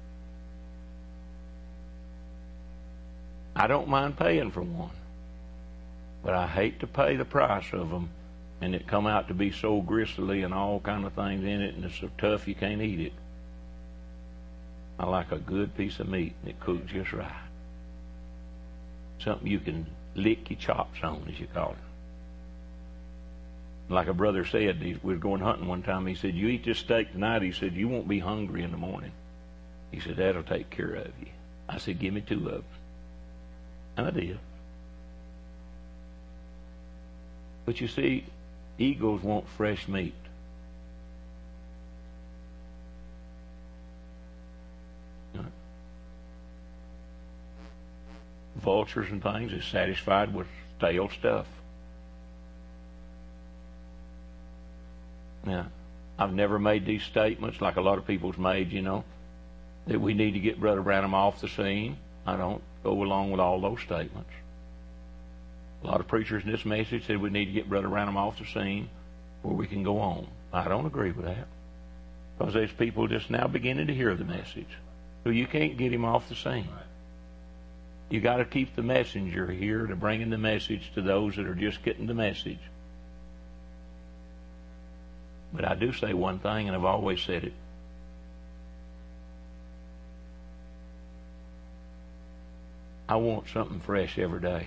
I don't mind paying for one. But I hate to pay the price of them and it come out to be so gristly and all kind of things in it, and it's so tough you can't eat it. I like a good piece of meat, and it cooks just right. Something you can lick your chops on, as you call it. Like a brother said, he was going hunting one time, he said, you eat this steak tonight, he said, you won't be hungry in the morning. He said, that'll take care of you. I said, give me two of them. And I did. But you see, eagles want fresh meat. Vultures and things is satisfied with stale stuff. Now, I've never made these statements like a lot of people's made, you know, that we need to get Brother Branham off the scene. I don't go along with all those statements. A lot of preachers in this message said we need to get Brother Branham off the scene where we can go on. I don't agree with that. Because there's people just now beginning to hear the message. So you can't get him off the scene. You got to keep the messenger here to bringing the message to those that are just getting the message. But I do say one thing, and I've always said it. I want something fresh every day.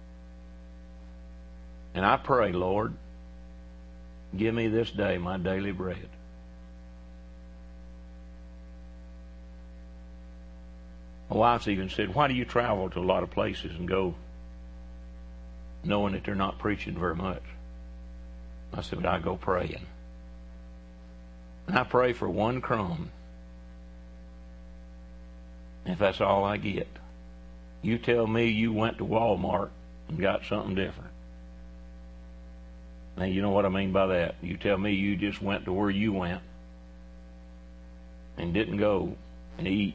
And I pray, Lord, give me this day my daily bread. My wife's even said, why do you travel to a lot of places and go knowing that they're not preaching very much? I said, but I go praying. And I pray for one crumb. If that's all I get. You tell me you went to Walmart and got something different. Now, you know what I mean by that. You tell me you just went to where you went and didn't go and eat.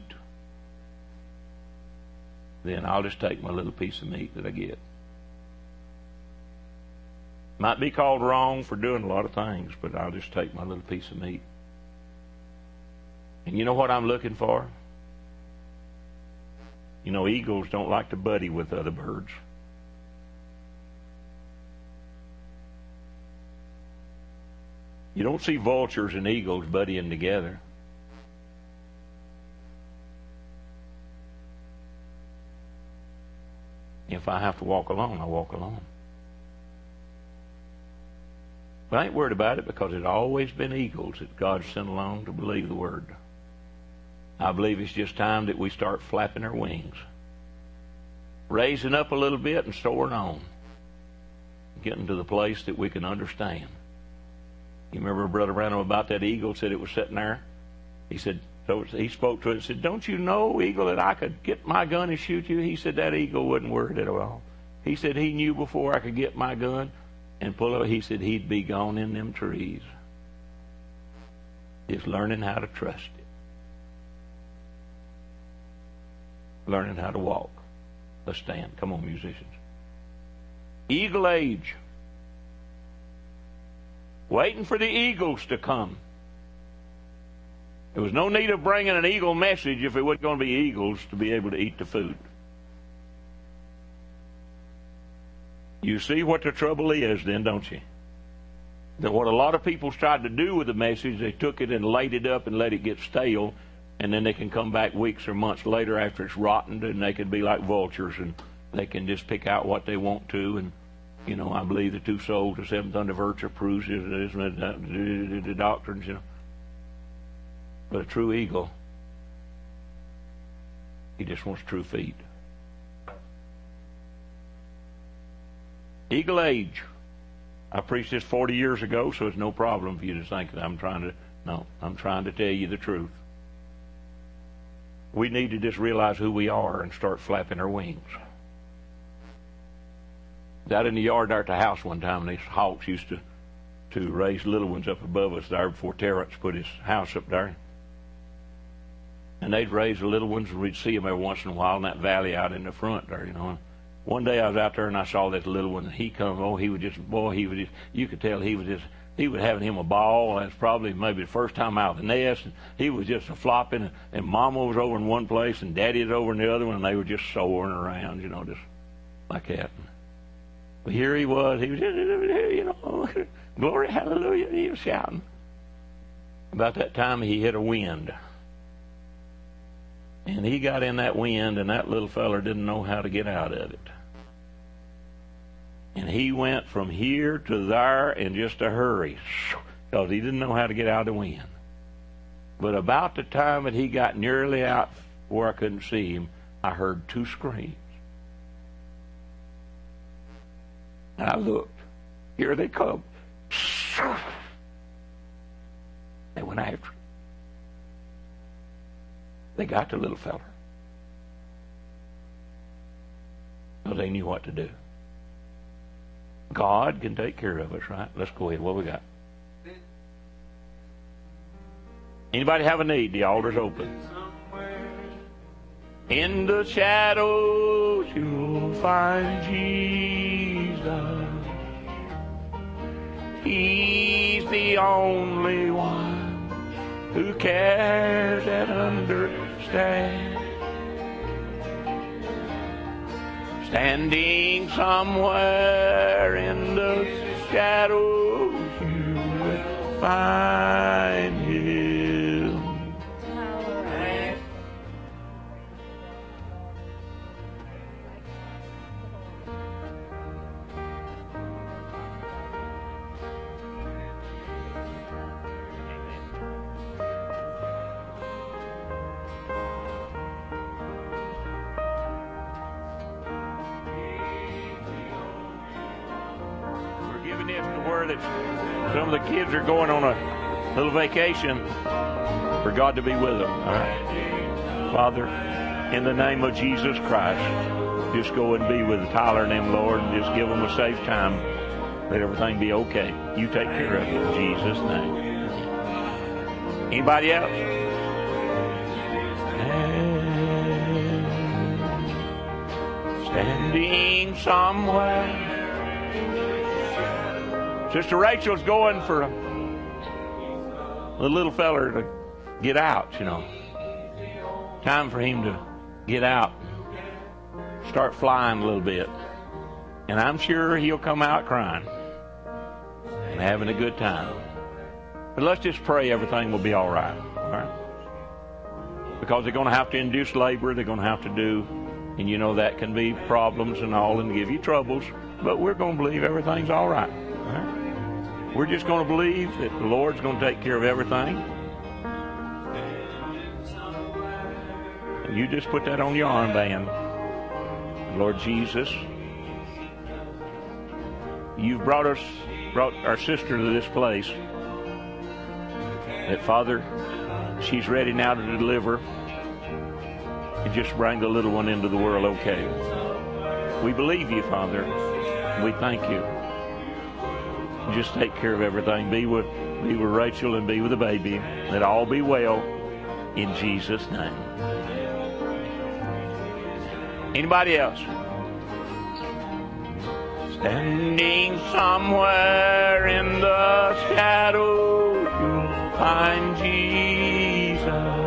Then I'll just take my little piece of meat that I get. Might be called wrong for doing a lot of things, but I'll just take my little piece of meat. And you know what I'm looking for? You know, eagles don't like to buddy with other birds. You don't see vultures and eagles buddying together. If I have to walk alone, I walk alone. But I ain't worried about it because it's always been eagles that God sent along to believe the Word. I believe it's just time that we start flapping our wings. Raising up a little bit and soaring on. Getting to the place that we can understand. You remember Brother Branham about that eagle, said it was sitting there? He said, so he spoke to it and said, don't you know, eagle, that I could get my gun and shoot you? He said that eagle wasn't worried at all. He said he knew before I could get my gun and pull it, he said he'd be gone in them trees. Just learning how to trust it. Learning how to walk. Let's stand. Come on, musicians. Eagle age. Waiting for the eagles to come. There was no need of bringing an eagle message if it wasn't going to be eagles to be able to eat the food. You see what the trouble is then, don't you? That what a lot of people tried to do with the message, they took it and laid it up and let it get stale, and then they can come back weeks or months later after it's rotten, and they can be like vultures, and they can just pick out what they want to. And, you know, I believe the two souls, the seventh under virtue proves it, the doctrines, you know. But a true eagle, he just wants true feed. Eagle age. I preached this forty years ago, so it's no problem for you to think that I'm trying to, no, I'm trying to tell you the truth. We need to just realize who we are and start flapping our wings. Out in the yard there at the house one time, these hawks used to, to raise little ones up above us there before Terrence put his house up there. And they'd raise the little ones, and we'd see them every once in a while in that valley out in the front there, you know. And one day I was out there and I saw this little one, and he come, oh, he was just, boy, he was just, you could tell he was just, he was having him a ball. That's probably maybe the first time out of the nest. And he was just a flopping, and, and Mama was over in one place, and Daddy was over in the other one, and they were just soaring around, you know, just like that. But here he was, he was just, you know, glory, hallelujah, he was shouting. About that time he hit a wind. And he got in that wind, and that little feller didn't know how to get out of it. And he went from here to there in just a hurry, because he didn't know how to get out of the wind. But about the time that he got nearly out where I couldn't see him, I heard two screams. And I looked. Here they come. They went after him. They got the little fella. Because they knew what to do. God can take care of us, right? Let's go ahead. What we got? Anybody have a need? The altar's open. In the shadows you'll find Jesus. He's the only one who cares and understands. Standing somewhere in the shadows you will find Him. Some of the kids are going on a little vacation for God to be with them. All right? Father, in the name of Jesus Christ, just go and be with Tyler and them, Lord, and just give them a safe time. Let everything be okay. You take care of it in Jesus' name. Anybody else? Standing somewhere. Sister Rachel's going for a, a little feller to get out, you know. Time for him to get out, start flying a little bit. And I'm sure he'll come out crying and having a good time. But let's just pray everything will be all right, all right? Because they're going to have to induce labor, they're going to have to do, and you know that can be problems and all and give you troubles, but we're going to believe everything's all right, all right? We're just going to believe that the Lord's going to take care of everything. And you just put that on your armband. Lord Jesus, you've brought us, brought our sister to this place. That, Father, she's ready now to deliver and just bring the little one into the world okay. We believe you, Father. We thank you. Just take care of everything. Be with, be with Rachel and be with the baby. Let all be well in Jesus' name. Anybody else? Standing somewhere in the shadows, you'll find Jesus.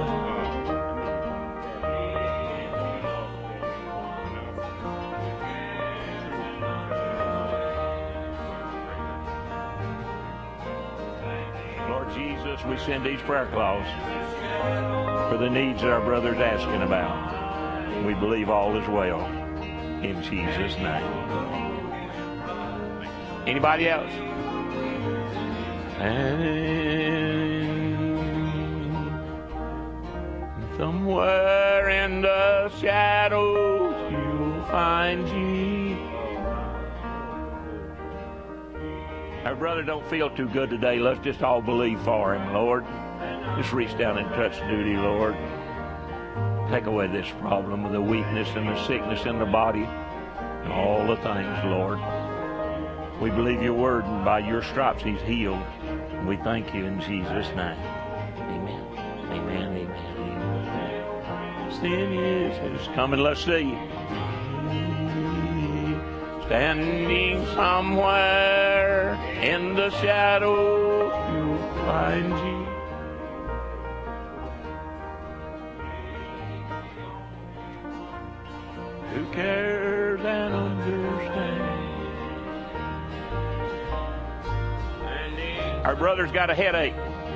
Jesus, we send these prayer claws for the needs that our brother's asking about. We believe all is well in Jesus' name. Anybody else? And somewhere in the shadows you'll find Jesus. Our brother don't feel too good today. Let's just all believe for him, Lord. Just reach down and touch duty, Lord. Take away this problem of the weakness and the sickness in the body and all the things, Lord. We believe your word, and by your stripes he's healed. And we thank you in Jesus' name. Amen. Amen. Amen. Amen. Sin is coming. Let's see. Standing somewhere in the shadows, you'll find you. Who cares and understands? Our brother's got a headache.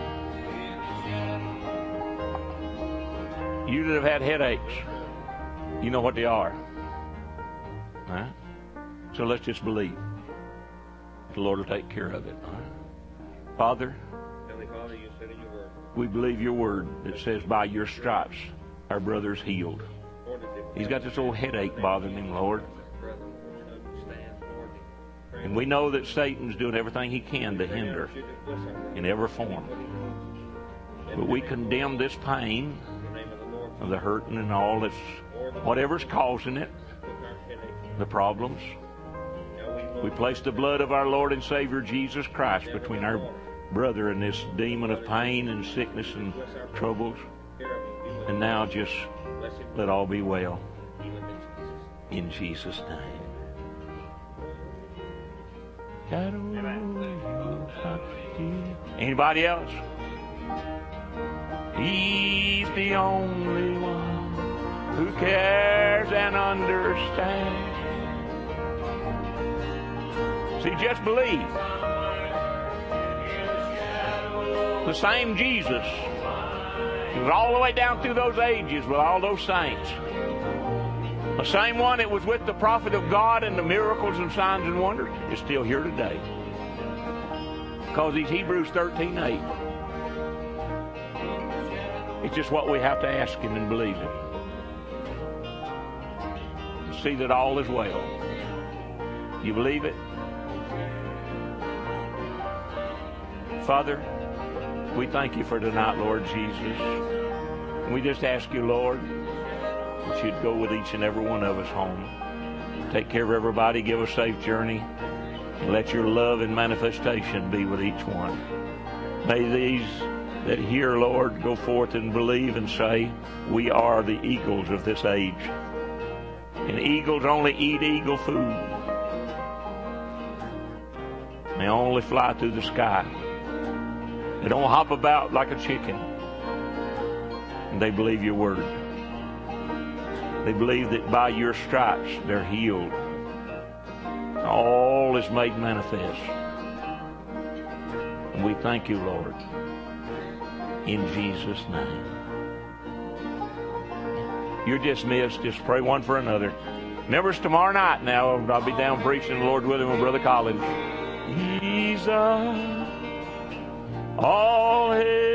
You that have had headaches, you know what they are. Huh? So let's just believe. The Lord will take care of it. All right? Father, Father, you said in your word, we believe your word that says by your stripes our brother's healed. He's got this old headache bothering him, Lord. And we know that Satan's doing everything he can to hinder in every form. But we condemn this pain of the hurting and all that's whatever's causing it, the problems. We place the blood of our Lord and Savior Jesus Christ between our brother in this demon of pain and sickness and troubles. And now just let all be well. In Jesus' name. Anybody else? He's the only one who cares and understands. See, just believe. The same Jesus. He was all the way down through those ages with all those saints. The same one that was with the prophet of God and the miracles and signs and wonders is still here today. Because he's Hebrews thirteen eight. It's just what we have to ask him and believe it. To see that all is well. You believe it? Father, we thank you for tonight, Lord Jesus. We just ask you, Lord, that you'd go with each and every one of us home. Take care of everybody. Give us a safe journey. And let your love and manifestation be with each one. May these that hear, Lord, go forth and believe and say, we are the eagles of this age. And eagles only eat eagle food. They only fly through the sky. They don't hop about like a chicken. And they believe your word. They believe that by your stripes they're healed. All is made manifest. And we thank you, Lord, in Jesus' name. You're dismissed. Just pray one for another. Remember, it's tomorrow night now. I'll be down preaching the Lord with him with Brother Collins. Jesus, all his